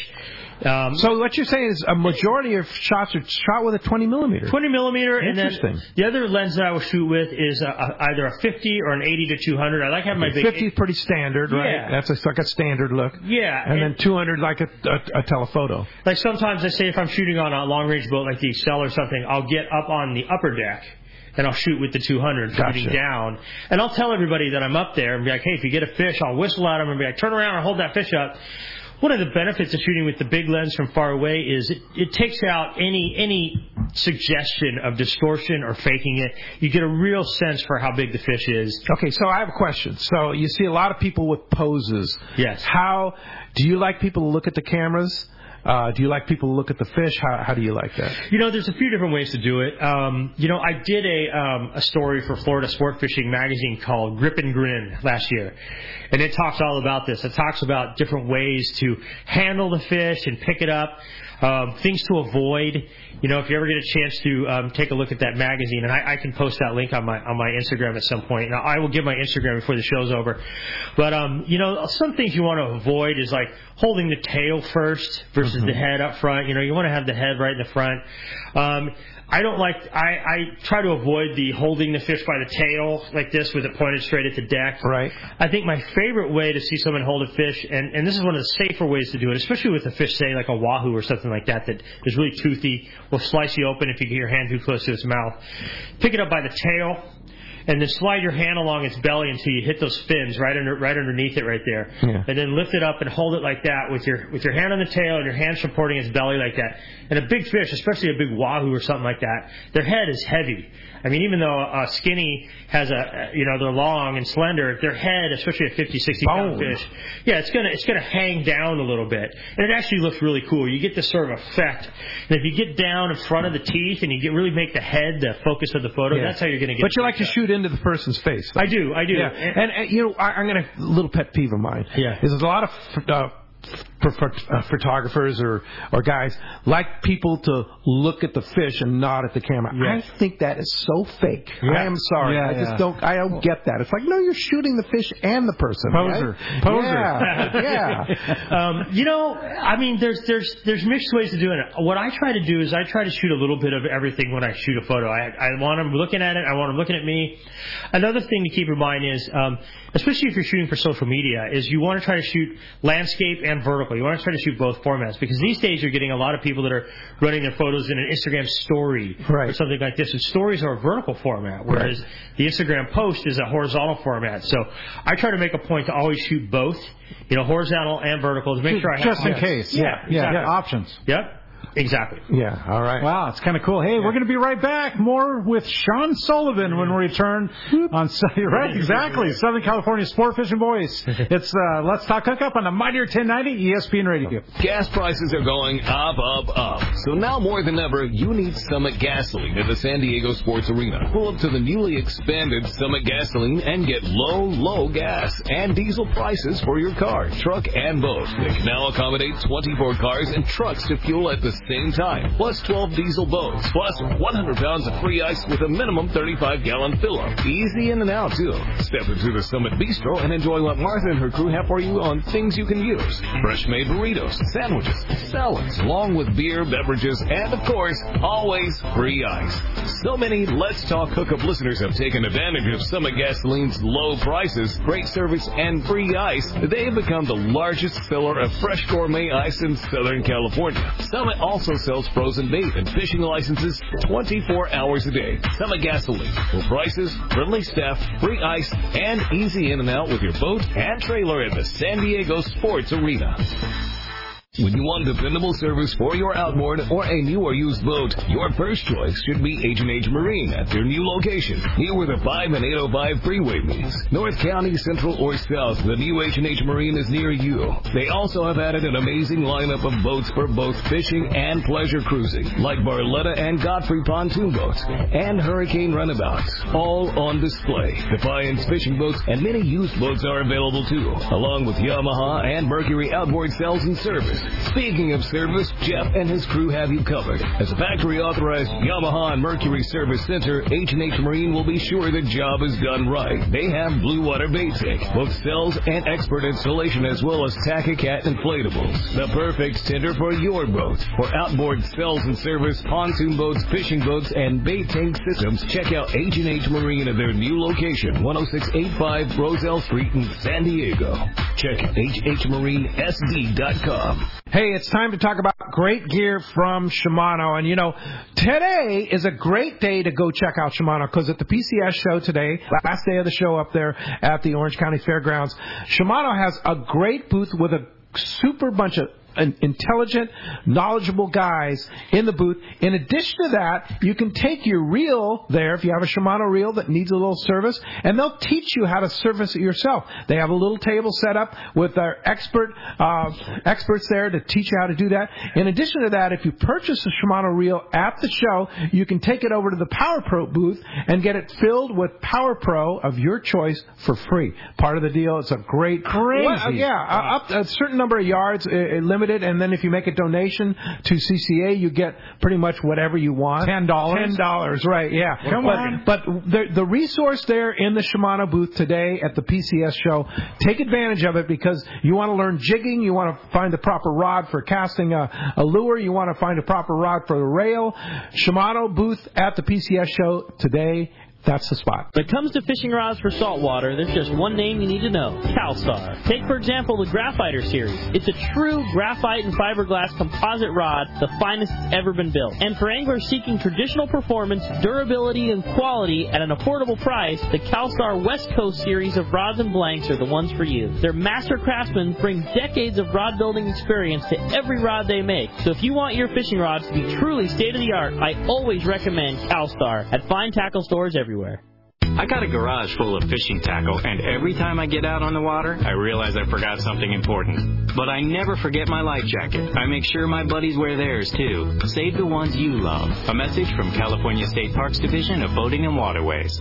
So what you're saying is a majority of shots are shot with a 20 millimeter. 20 millimeter, and then Interesting. The other lens that I will shoot with is either a 50 or an 80 to 200. I like having my big 50 is pretty standard, right? Yeah. That's like a standard look. Yeah. And then 200 like a telephoto. Like sometimes I say if I'm shooting on a long range boat like the Excel or something, I'll get up on the upper deck and I'll shoot with the 200 shooting down. And I'll tell everybody that I'm up there and be like, hey, if you get a fish, I'll whistle at them and be like, turn around and hold that fish up. One of the benefits of shooting with the big lens from far away is it takes out any suggestion of distortion or faking it. You get a real sense for how big the fish is. Okay, so I have a question. So you see a lot of people with poses. Yes. How do you like people to look at the cameras Do you like people to look at the fish? How do you like that? There's a few different ways to do it. I did a story for Florida Sport Fishing magazine called Grip and Grin last year. And it talks all about this. It talks about different ways to handle the fish and pick it up, things to avoid. If you ever get a chance to take a look at that magazine, and I can post that link on my Instagram at some point. Now, I will give my Instagram before the show's over. But, some things you want to avoid is like holding the tail first versus the head up front. You want to have the head right in the front. I try to avoid the holding the fish by the tail like this with it pointed straight at the deck. Right. I think my favorite way to see someone hold a fish, and this is one of the safer ways to do it, especially with a fish, say, like a wahoo or something like that is really toothy, will slice you open if you get your hand too close to its mouth. Pick it up by the tail, and then slide your hand along its belly until you hit those fins right underneath it right there. Yeah. And then lift it up and hold it like that with your hand on the tail and your hand supporting its belly like that. And a big fish, especially a big wahoo or something like that, their head is heavy. I mean, even though a skinny has they're long and slender, their head, especially a 50, 60 pound fish, it's gonna hang down a little bit. And it actually looks really cool. You get this sort of effect. And if you get down in front of the teeth and you really make the head the focus of the photo, that's how you're gonna get. But you like to shoot into the person's face. I do. Yeah. And I'm gonna little pet peeve of mine. Yeah. Is there's a lot of photographers or guys like people to look at the fish and nod at the camera. Yes. I think that is so fake. Yeah. I am sorry. I don't get that. It's like, no, you're shooting the fish and the person. Poser. Right? Poser. Yeah. I mean, there's mixed ways to do it. What I try to do is I try to shoot a little bit of everything when I shoot a photo. I want them looking at it. I want them looking at me. Another thing to keep in mind is, especially if you're shooting for social media, is you want to try to shoot landscape and vertical. You want to try to shoot both formats because these days you're getting a lot of people that are running their photos in an Instagram story or something like this. And stories are a vertical format, whereas the Instagram post is a horizontal format. So I try to make a point to always shoot both, horizontal and vertical to make sure I have just in case. Yeah, exactly. Options. Yep. Exactly. Yeah, all right. Wow, it's kind of cool. Hey, we're going to be right back. More with Sean Sullivan when we return on Southern California Sport Fishing Voice. It's Let's Talk Hookup on the Mightier 1090 ESPN Radio. Gas prices are going up, up, up. So now more than ever, you need Summit Gasoline at the San Diego Sports Arena. Pull up to the newly expanded Summit Gasoline and get low gas and diesel prices for your car, truck, and boat. They can now accommodate 24 cars and trucks to fuel at the same time, plus 12 diesel boats, plus 100 pounds of free ice with a minimum 35-gallon fill-up. Easy in and out, too. Step into the Summit Bistro and enjoy what Martha and her crew have for you on things you can use. Fresh-made burritos, sandwiches, salads, along with beer, beverages, and, of course, always free ice. So many Let's Talk Hookup listeners have taken advantage of Summit Gasoline's low prices, great service, and free ice. They've become the largest seller of fresh gourmet ice in Southern California. Summit also sells frozen bait and fishing licenses 24 hours a day. Summit Gasoline. Low prices, friendly staff, free ice, and easy in and out with your boat and trailer at the San Diego Sports Arena. When you want dependable service for your outboard or a new or used boat, your first choice should be H&H Marine at their new location, near where the 5 and 805 freeway meets. North County, Central, or South, the new H&H Marine is near you. They also have added an amazing lineup of boats for both fishing and pleasure cruising, like Barletta and Godfrey pontoon boats, and Hurricane runabouts, all on display. Defiance fishing boats and many used boats are available too, along with Yamaha and Mercury outboard sales and service. Speaking of service, Jeff and his crew have you covered. As a factory-authorized Yamaha and Mercury service center, H&H Marine will be sure the job is done right. They have Blue Water Bait Tank, both cells and expert installation, as well as Tack-A-Cat inflatables. The perfect tender for your boat. For outboard cells and service, pontoon boats, fishing boats, and bait tank systems, check out H&H Marine at their new location, 10685 Roselle Street in San Diego. Check hhmarinesd.com. Hey, it's time to talk about great gear from Shimano. And, today is a great day to go check out Shimano because at the PCS show today, last day of the show up there at the Orange County Fairgrounds, Shimano has a great booth with a super bunch of intelligent, knowledgeable guys in the booth. In addition to that, you can take your reel there if you have a Shimano reel that needs a little service, and they'll teach you how to service it yourself. They have a little table set up with our experts there to teach you how to do that. In addition to that, if you purchase a Shimano reel at the show, you can take it over to the Power Pro booth and get it filled with Power Pro of your choice for free. Part of the deal. It's a great, crazy. Up a certain number of yards, limited, and then if you make a donation to CCA, you get pretty much whatever you want. $10. $10, right? Yeah. Come on. But the resource there in the Shimano booth today at the PCS show, take advantage of it because you want to learn jigging, you want to find the proper rod for casting a lure, you want to find a proper rod for the rail. Shimano booth at the PCS show today. That's the spot. When it comes to fishing rods for saltwater, there's just one name you need to know, CalStar. Take, for example, the Graphiter series. It's a true graphite and fiberglass composite rod, the finest that's ever been built. And for anglers seeking traditional performance, durability, and quality at an affordable price, the CalStar West Coast series of rods and blanks are the ones for you. Their master craftsmen bring decades of rod building experience to every rod they make. So if you want your fishing rods to be truly state-of-the-art, I always recommend CalStar at fine tackle stores everywhere. I got a garage full of fishing tackle, and every time I get out on the water, I realize I forgot something important. But I never forget my life jacket. I make sure my buddies wear theirs, too. Save the ones you love. A message from California State Parks Division of Boating and Waterways.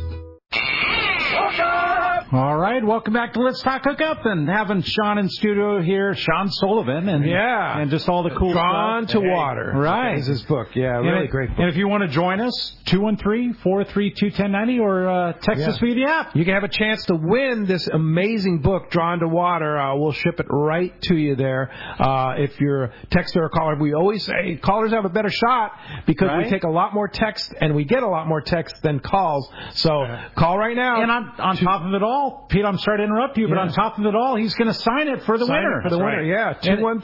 All right, welcome back to Let's Talk Hookup, and having Sean in studio here, Sean Sullivan, and just all the cool Drawn stuff. to Water. Right. Is his book. Yeah, really great book. And if you want to join us, 213-432-1090 or text us via the app. You can have a chance to win this amazing book, Drawn to Water. We'll ship it right to you there. If you're a texter or caller, we always say callers have a better shot because we take a lot more text and we get a lot more text than calls. So call right now. And on top of it all, Pete, I'm sorry to interrupt you, but on top of it all, he's going to sign it for the winner. For the winner, yeah.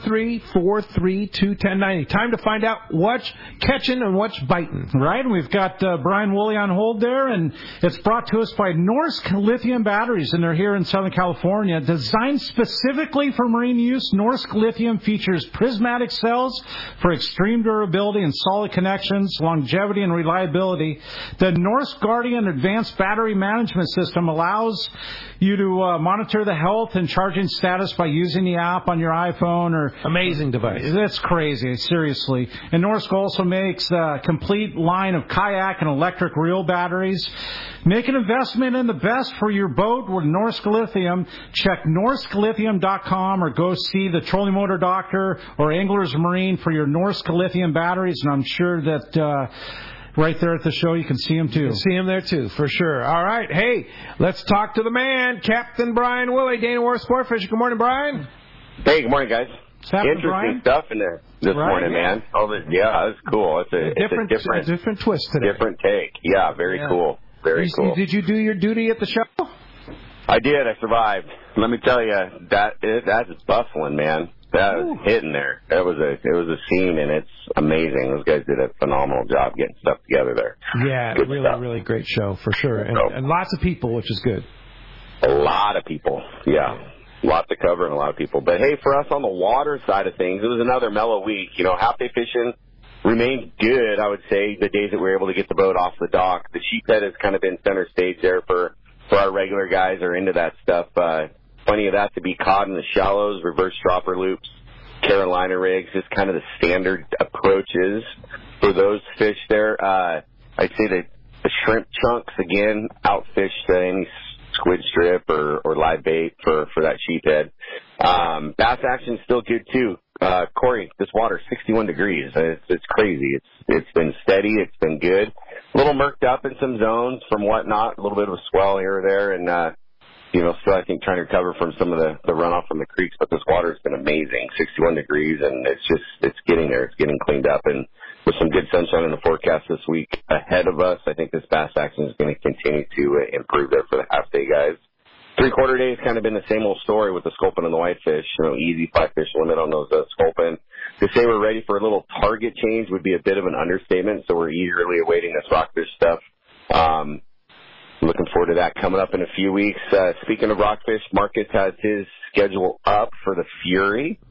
213-432-1090. Time to find out what's catching and what's biting. Right, and we've got Brian Woolley on hold there, and it's brought to us by Norsk Lithium Batteries, and they're here in Southern California. Designed specifically for marine use, Norsk Lithium features prismatic cells for extreme durability and solid connections, longevity, and reliability. The Norsk Guardian Advanced Battery Management System allows you to monitor the health and charging status by using the app on your iPhone. Or amazing device. That's crazy, seriously. And Norsk also makes a complete line of kayak and electric reel batteries. Make an investment in the best for your boat with Norsk Lithium. Check norsklithium.com or go see the Trolling Motor Doctor or Anglers Marine for your Norsk Lithium batteries. And I'm sure that right there at the show, you can see him too. You can see him there too, for sure. All right, hey, let's talk to the man, Captain Brian Woolley, Dana War Sport Fishing. Good morning, Brian. Hey, good morning, guys. Interesting Brian? Stuff in there this morning, man. That's cool. It's a different twist today. Different take. Yeah, very cool. Very cool. Did you do your duty at the show? I did. I survived. Let me tell you, that's buffling, man. That was hitting there. It was a scene, and it's amazing. Those guys did a phenomenal job getting stuff together there. Yeah, good really, stuff. Really great show for sure, and lots of people, which is good. A lot of people, yeah. Lots to cover and a lot of people. But hey, for us on the water side of things, it was another mellow week. You know, half day fishing remained good, I would say, the days that we were able to get the boat off the dock. The sheephead has kind of been center stage there for our regular guys are into that stuff. Plenty of that to be caught in the shallows, reverse dropper loops, Carolina rigs, just kind of the standard approaches for those fish there. I'd say that the shrimp chunks, again, outfished any squid strip or live bait for that sheephead. Bass action's still good, too. Corey, this water, 61 degrees. It's crazy. It's been steady. It's been good. A little murked up in some zones from whatnot, a little bit of a swell here or there, and still I think trying to recover from some of the runoff from the creeks, but this water has been amazing, 61 degrees, and it's getting there. It's getting cleaned up, and with some good sunshine in the forecast this week ahead of us, I think this bass action is going to continue to improve there for the half-day guys. 3/4 days kind of been the same old story with the sculpin and the whitefish. Easy 5-fish limit on those sculpin. To say we're ready for a little target change would be a bit of an understatement, so we're eagerly awaiting this rockfish stuff. Looking forward to that coming up in a few weeks. Speaking of rockfish, Marcus has his schedule up for the Fury.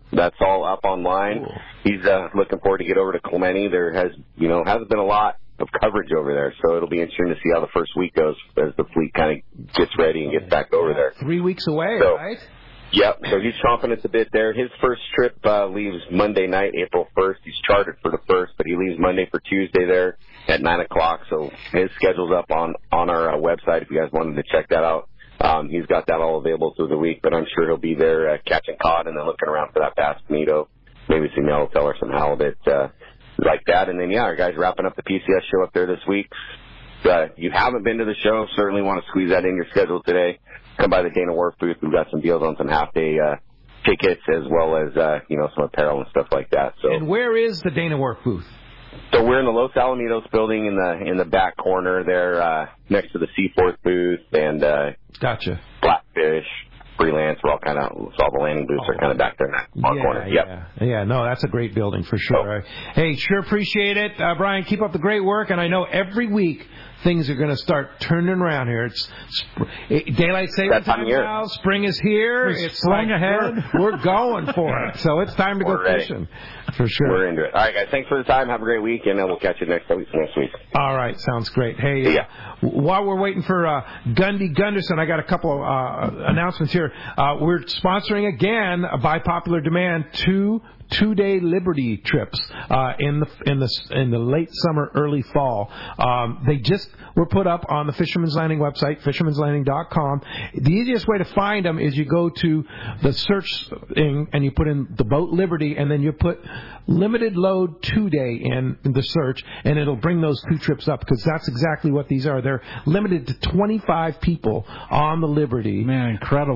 That's all up online. Cool. He's looking forward to get over to Clemente. There hasn't been a lot of coverage over there, so it'll be interesting to see how the first week goes as the fleet kind of gets ready and gets back over there. 3 weeks away, so, right? Yep, so he's chomping at the bit there. His first trip leaves Monday night, April 1st. He's chartered for the 1st, but he leaves Monday for Tuesday there at 9 o'clock. So his schedule's up on our website if you guys wanted to check that out. He's got that all available through the week, but I'm sure he'll be there catching cod and then looking around for that bass bonito, maybe some yellowtail or some halibut like that. And then, our guys wrapping up the PCS show up there this week. If you haven't been to the show, certainly want to squeeze that in your schedule today. Come by the Dana Wharf booth. We've got some deals on some half-day tickets as well as, some apparel and stuff like that. So. And where is the Dana Wharf booth? So we're in the Los Alamitos building in the back corner there, next to the Seaforth booth and Gotcha. Blackfish, Freelance. We're all kind of all the landing booths are kind of back there in that corner. Yeah. No, that's a great building for sure. Hey, sure appreciate it, Brian. Keep up the great work, and I know every week things are going to start turning around here. It's daylight saving time now. Spring is here. It's sprung ahead. We're going for it. So it's time to go fishing. For sure. We're into it. All right, guys. Thanks for the time. Have a great week, and we'll catch you next week. All right. Sounds great. Hey, while we're waiting for Gundy Gunderson, I got a couple of announcements here. We're sponsoring again, by popular demand, two-day Liberty trips in the late summer, early fall. They just were put up on the Fisherman's Landing website, fishermanslanding.com. The easiest way to find them is you go to the search thing and you put in the boat Liberty, and then you put limited load 2-day in the search, and it'll bring those 2 trips up, because that's exactly what these are. They're limited to 25 people on the Liberty. Man, incredible.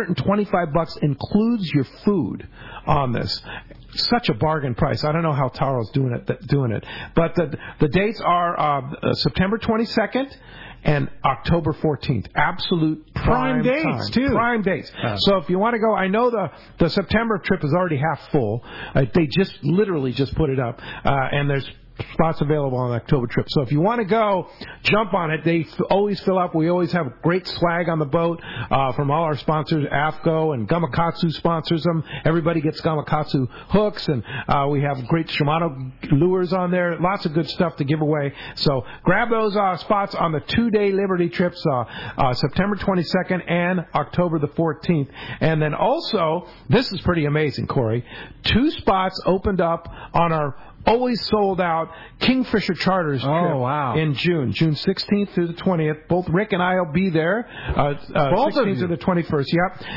$825 includes your food on this. Such a bargain price. I don't know how Taro's doing it. But the dates are September 22nd and October 14th. Absolute prime dates, time. too. Prime dates. So if you want to go, I know the September trip is already half full. They literally just put it up. And there's spots available on the October trip. So if you want to go, jump on it. They always fill up. We always have great swag on the boat from all our sponsors. AFCO and Gamakatsu sponsors them. Everybody gets Gamakatsu hooks, and we have great Shimano lures on there. Lots of good stuff to give away. So grab those spots on the 2-day Liberty trips, September 22nd and October the 14th. And then also, this is pretty amazing, Corey. 2 spots opened up on our always sold out Kingfisher Charters trip in June 16th through the 20th. Both Rick and I will be there. 16th to the 21st.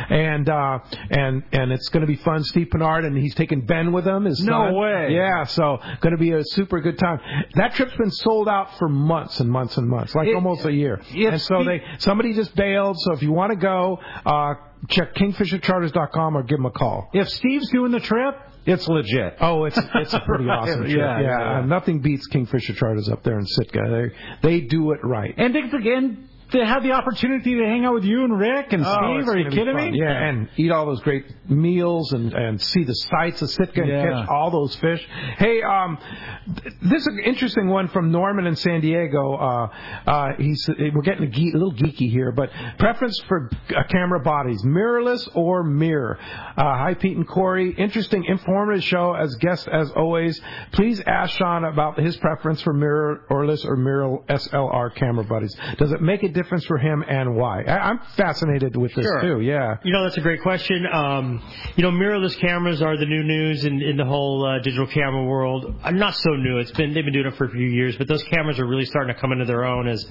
Yep. And it's going to be fun. Steve Pennard, and he's taking Ben with him. His son. No way. Yeah. So going to be a super good time. That trip's been sold out for months and months and months, almost a year. And so somebody just bailed. So if you want to go, check KingfisherCharters.com or give them a call. If Steve's doing the trip, it's legit. Oh, it's a pretty awesome trip. Yeah. Nothing beats Kingfisher Charters up there in Sitka. They do it right. And again, to have the opportunity to hang out with you and Rick and Steve, are you kidding me? Yeah, and eat all those great meals and see the sights of Sitka and catch all those fish. Hey, this is an interesting one from Norman in San Diego. We're getting a little geeky here, but preference for camera bodies, mirrorless or mirror. Hi, Pete and Corey. Interesting, informative show as guest as always. Please ask Sean about his preference for mirrorless or mirror SLR camera bodies. Does it make a difference for him, and why? I'm fascinated with this too. Yeah. That's a great question. Mirrorless cameras are the new news in the whole digital camera world. Not so new. They've been doing it for a few years, but those cameras are really starting to come into their own as,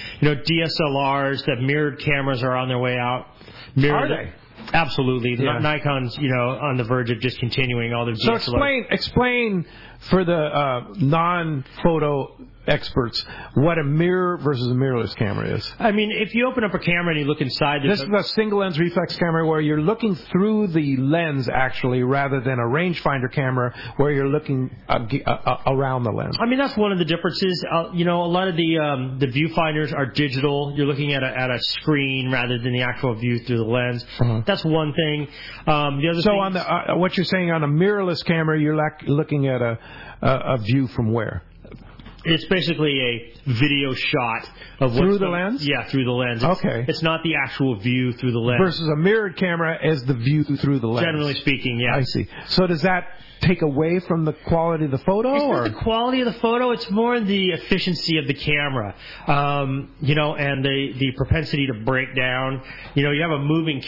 DSLRs, that mirrored cameras are on their way out. Are they? Absolutely. Yeah. Nikon's, on the verge of just-continuing all their DSLRs. So explain for the non-photo experts what a mirror versus a mirrorless camera is. I mean, if you open up a camera and you look inside... This is a single-lens reflex camera where you're looking through the lens, actually, rather than a rangefinder camera where you're looking around the lens. I mean, that's one of the differences. A lot of the viewfinders are digital. You're looking at a screen rather than the actual view through the lens. Uh-huh. That's one thing. The other thing... on what you're saying on a mirrorless camera, you're looking at a view from where? It's basically a video shot of what's through the lens. Yeah, through the lens. It's not the actual view through the lens. Versus a mirrored camera as the view through the lens. Generally speaking, yeah. I see. So does that take away from the quality of the photo? It's not the quality of the photo. It's more the efficiency of the camera, and the propensity to break down. You have a moving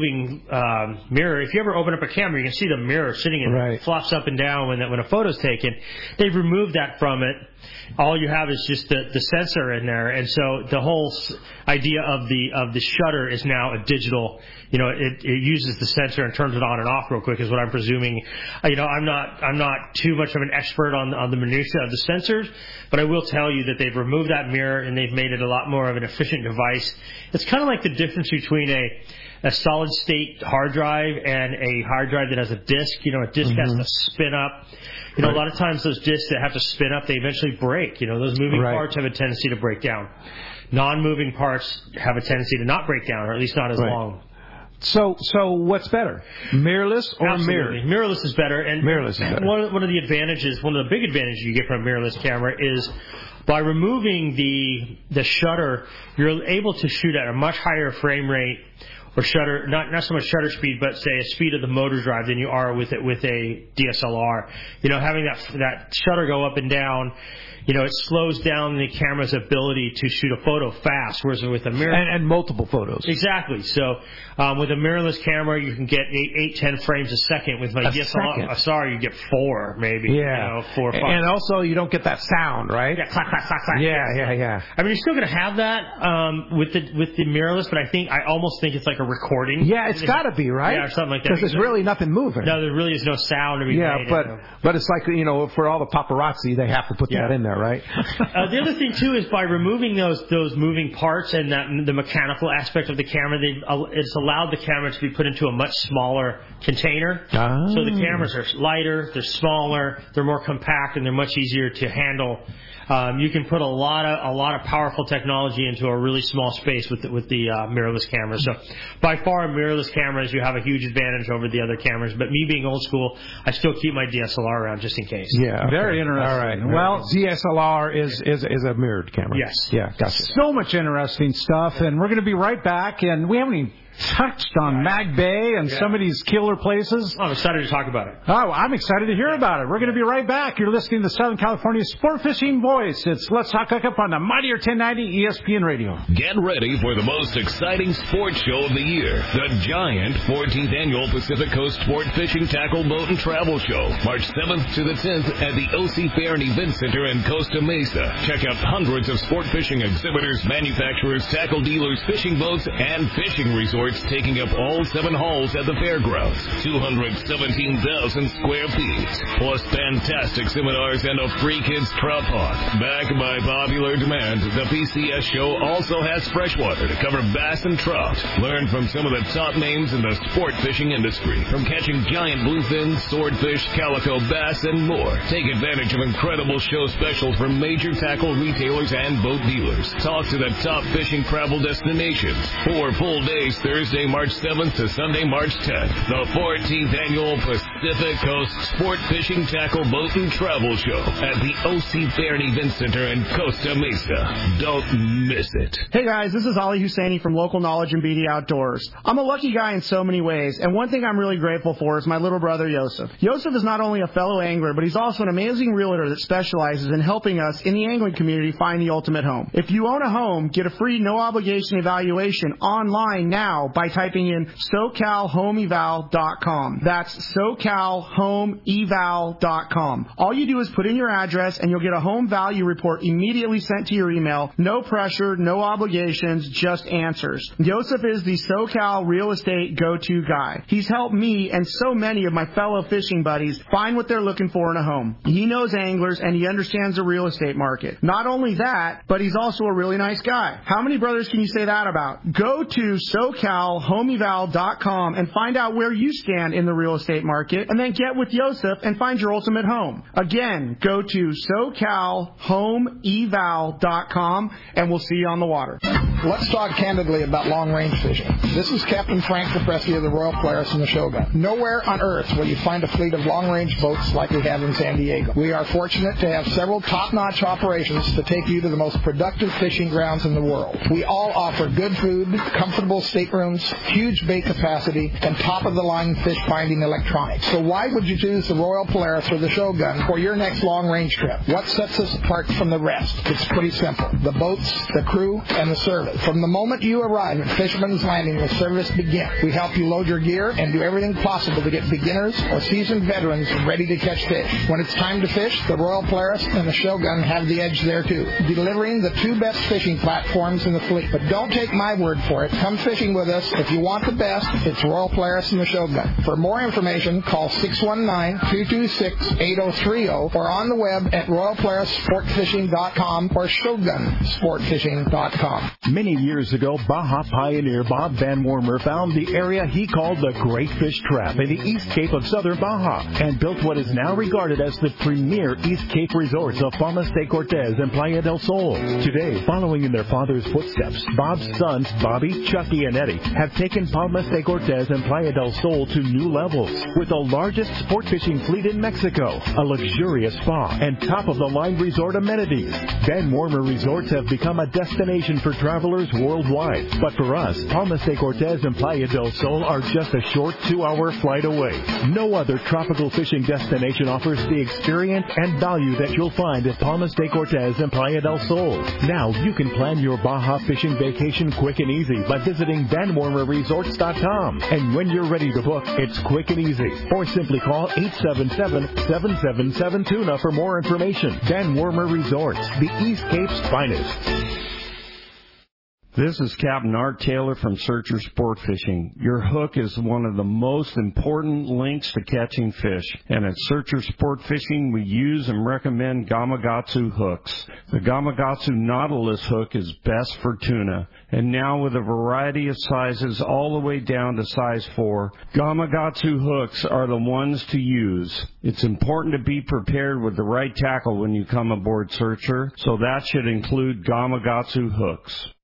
mirror. If you ever open up a camera, you can see the mirror sitting and it flops up and down when a photo's taken. They've removed that from it. All you have is just the sensor in there, and so the whole idea of the shutter is now a digital. It uses the sensor and turns it on and off real quick, is what I'm presuming. I'm not too much of an expert on the minutia of the sensors, but I will tell you that they've removed that mirror and they've made it a lot more of an efficient device. It's kind of like the difference between a solid state hard drive and a hard drive that has a disk. A disk has to spin up. A lot of times those disks that have to spin up, they eventually break. Those moving parts have a tendency to break down. Non-moving parts have a tendency to not break down, or at least not as long. So what's better, mirrorless or mirrored? Mirrorless is better. And mirrorless is better. One of the big advantages you get from a mirrorless camera is by removing the shutter, you're able to shoot at a much higher frame rate. Or shutter, not so much shutter speed, but say a speed of the motor drive than you are with a DSLR. Having that shutter go up and down, it slows down the camera's ability to shoot a photo fast, whereas with a mirror... And multiple photos. Exactly. So with a mirrorless camera, you can get 8-10 frames a second. With my DSLR, you get 4, maybe. Yeah. 4 or 5. And also, you don't get that sound, right? Yeah, clack, clack, clack, clack. Yeah. I mean, you're still going to have that with the mirrorless, but I almost think it's like a recording. Yeah, it's got to be, right? Yeah, or something like that. Because there's really nothing moving. No, there really is no sound to be made. But it's like, for all the paparazzi, they have to put that in there, right? The other thing, too, is by removing those moving parts and the mechanical aspect of the camera, it's allowed the camera to be put into a much smaller container. So the cameras are lighter, they're smaller, they're more compact, and they're much easier to handle. You can put a lot of powerful technology into a really small space with the mirrorless cameras. So by far, mirrorless cameras, you have a huge advantage over the other cameras. But me being old school, I still keep my DSLR around just in case. Yeah, very interesting. All right. Well, DSLR is a mirrored camera. Yes. Yeah, gotcha. So much interesting stuff, and we're going to be right back. And we haven't even touched on Mag Bay and some of these killer places. I'm excited to talk about it. Oh, I'm excited to hear about it. We're going to be right back. You're listening to Southern California's Sport Fishing Voice. It's Let's Talk Hookup on the Mightier 1090 ESPN Radio. Get ready for the most exciting sports show of the year, the giant 14th Annual Pacific Coast Sport Fishing Tackle Boat and Travel Show, March 7th to the 10th at the OC Fair and Event Center in Costa Mesa. Check out hundreds of sport fishing exhibitors, manufacturers, tackle dealers, fishing boats, and fishing resorts taking up all 7 halls at the fairgrounds, 217,000 square feet, plus fantastic seminars and a free kids trout pond. Backed by popular demand, the PCS show also has freshwater to cover bass and trout. Learn from some of the top names in the sport fishing industry, from catching giant bluefin, swordfish, calico bass, and more. Take advantage of incredible show specials from major tackle retailers and boat dealers. Talk to the top fishing travel destinations. 4 full days, Thursday, March 7th to Sunday, March 10th. The 14th Annual Pacific Coast Sport Fishing Tackle Boat and Travel Show at the OC Fair and Event Center in Costa Mesa. Don't miss it. Hey guys, this is Ali Husseini from Local Knowledge and BD Outdoors. I'm a lucky guy in so many ways, and one thing I'm really grateful for is my little brother Yosef. Yosef is not only a fellow angler, but he's also an amazing realtor that specializes in helping us in the angling community find the ultimate home. If you own a home, get a free no-obligation evaluation online now by typing in SoCalHomeEval.com. That's SoCalHomeEval.com. All you do is put in your address and you'll get a home value report immediately sent to your email. No pressure, no obligations, just answers. Joseph is the SoCal real estate go-to guy. He's helped me and so many of my fellow fishing buddies find what they're looking for in a home. He knows anglers and he understands the real estate market. Not only that, but he's also a really nice guy. How many brothers can you say that about? Go to SoCalHomeEval.com and find out where you stand in the real estate market, and then get with Yosef and find your ultimate home. Again, go to SoCalHomeEval.com, and we'll see you on the water. Let's talk candidly about long-range fishing. This is Captain Frank Capresi of the Royal Polaris and the Shogun. Nowhere on Earth will you find a fleet of long-range boats like we have in San Diego. We are fortunate to have several top-notch operations to take you to the most productive fishing grounds in the world. We all offer good food, comfortable staterooms, huge bait capacity, and top-of-the-line fish-finding electronics. So why would you choose the Royal Polaris or the Shogun for your next long-range trip? What sets us apart from the rest? It's pretty simple. The boats, the crew, and the service. From the moment you arrive at Fisherman's Landing, the service begins. We help you load your gear and do everything possible to get beginners or seasoned veterans ready to catch fish. When it's time to fish, the Royal Polaris and the Shogun have the edge there too, delivering the two best fishing platforms in the fleet. But don't take my word for it. Come fishing with us. If you want the best, it's Royal Polaris and the Shogun. For more information, call 619-226-8030 or on the web at royalpolarissportfishing.com or shogunsportfishing.com. Many years ago, Baja pioneer Bob Van Wormer found the area he called the Great Fish Trap in the East Cape of southern Baja and built what is now regarded as the premier East Cape resorts of Palmas de Cortez and Playa del Sol. Today, following in their father's footsteps, Bob's sons, Bobby, Chucky, and Eddie, have taken Palmas de Cortez and Playa del Sol to new levels with the largest sport fishing fleet in Mexico, a luxurious spa, and top-of-the-line resort amenities. Van Wormer Resorts have become a destination for travelers worldwide. But for us, Palmas de Cortez and Playa del Sol are just a short 2-hour flight away. No other tropical fishing destination offers the experience and value that you'll find at Palmas de Cortez and Playa del Sol. Now you can plan your Baja fishing vacation quick and easy by visiting VanWormerResorts.com. And when you're ready to book, it's quick and easy. Or simply call 877-777-TUNA for more information. Van Wormer Resorts, the East Cape's finest. This is Captain Art Taylor from Searcher Sport Fishing. Your hook is one of the most important links to catching fish. And at Searcher Sport Fishing, we use and recommend Gamakatsu hooks. The Gamakatsu Nautilus hook is best for tuna. And now with a variety of sizes all the way down to size 4, Gamakatsu hooks are the ones to use. It's important to be prepared with the right tackle when you come aboard Searcher, so that should include Gamakatsu hooks.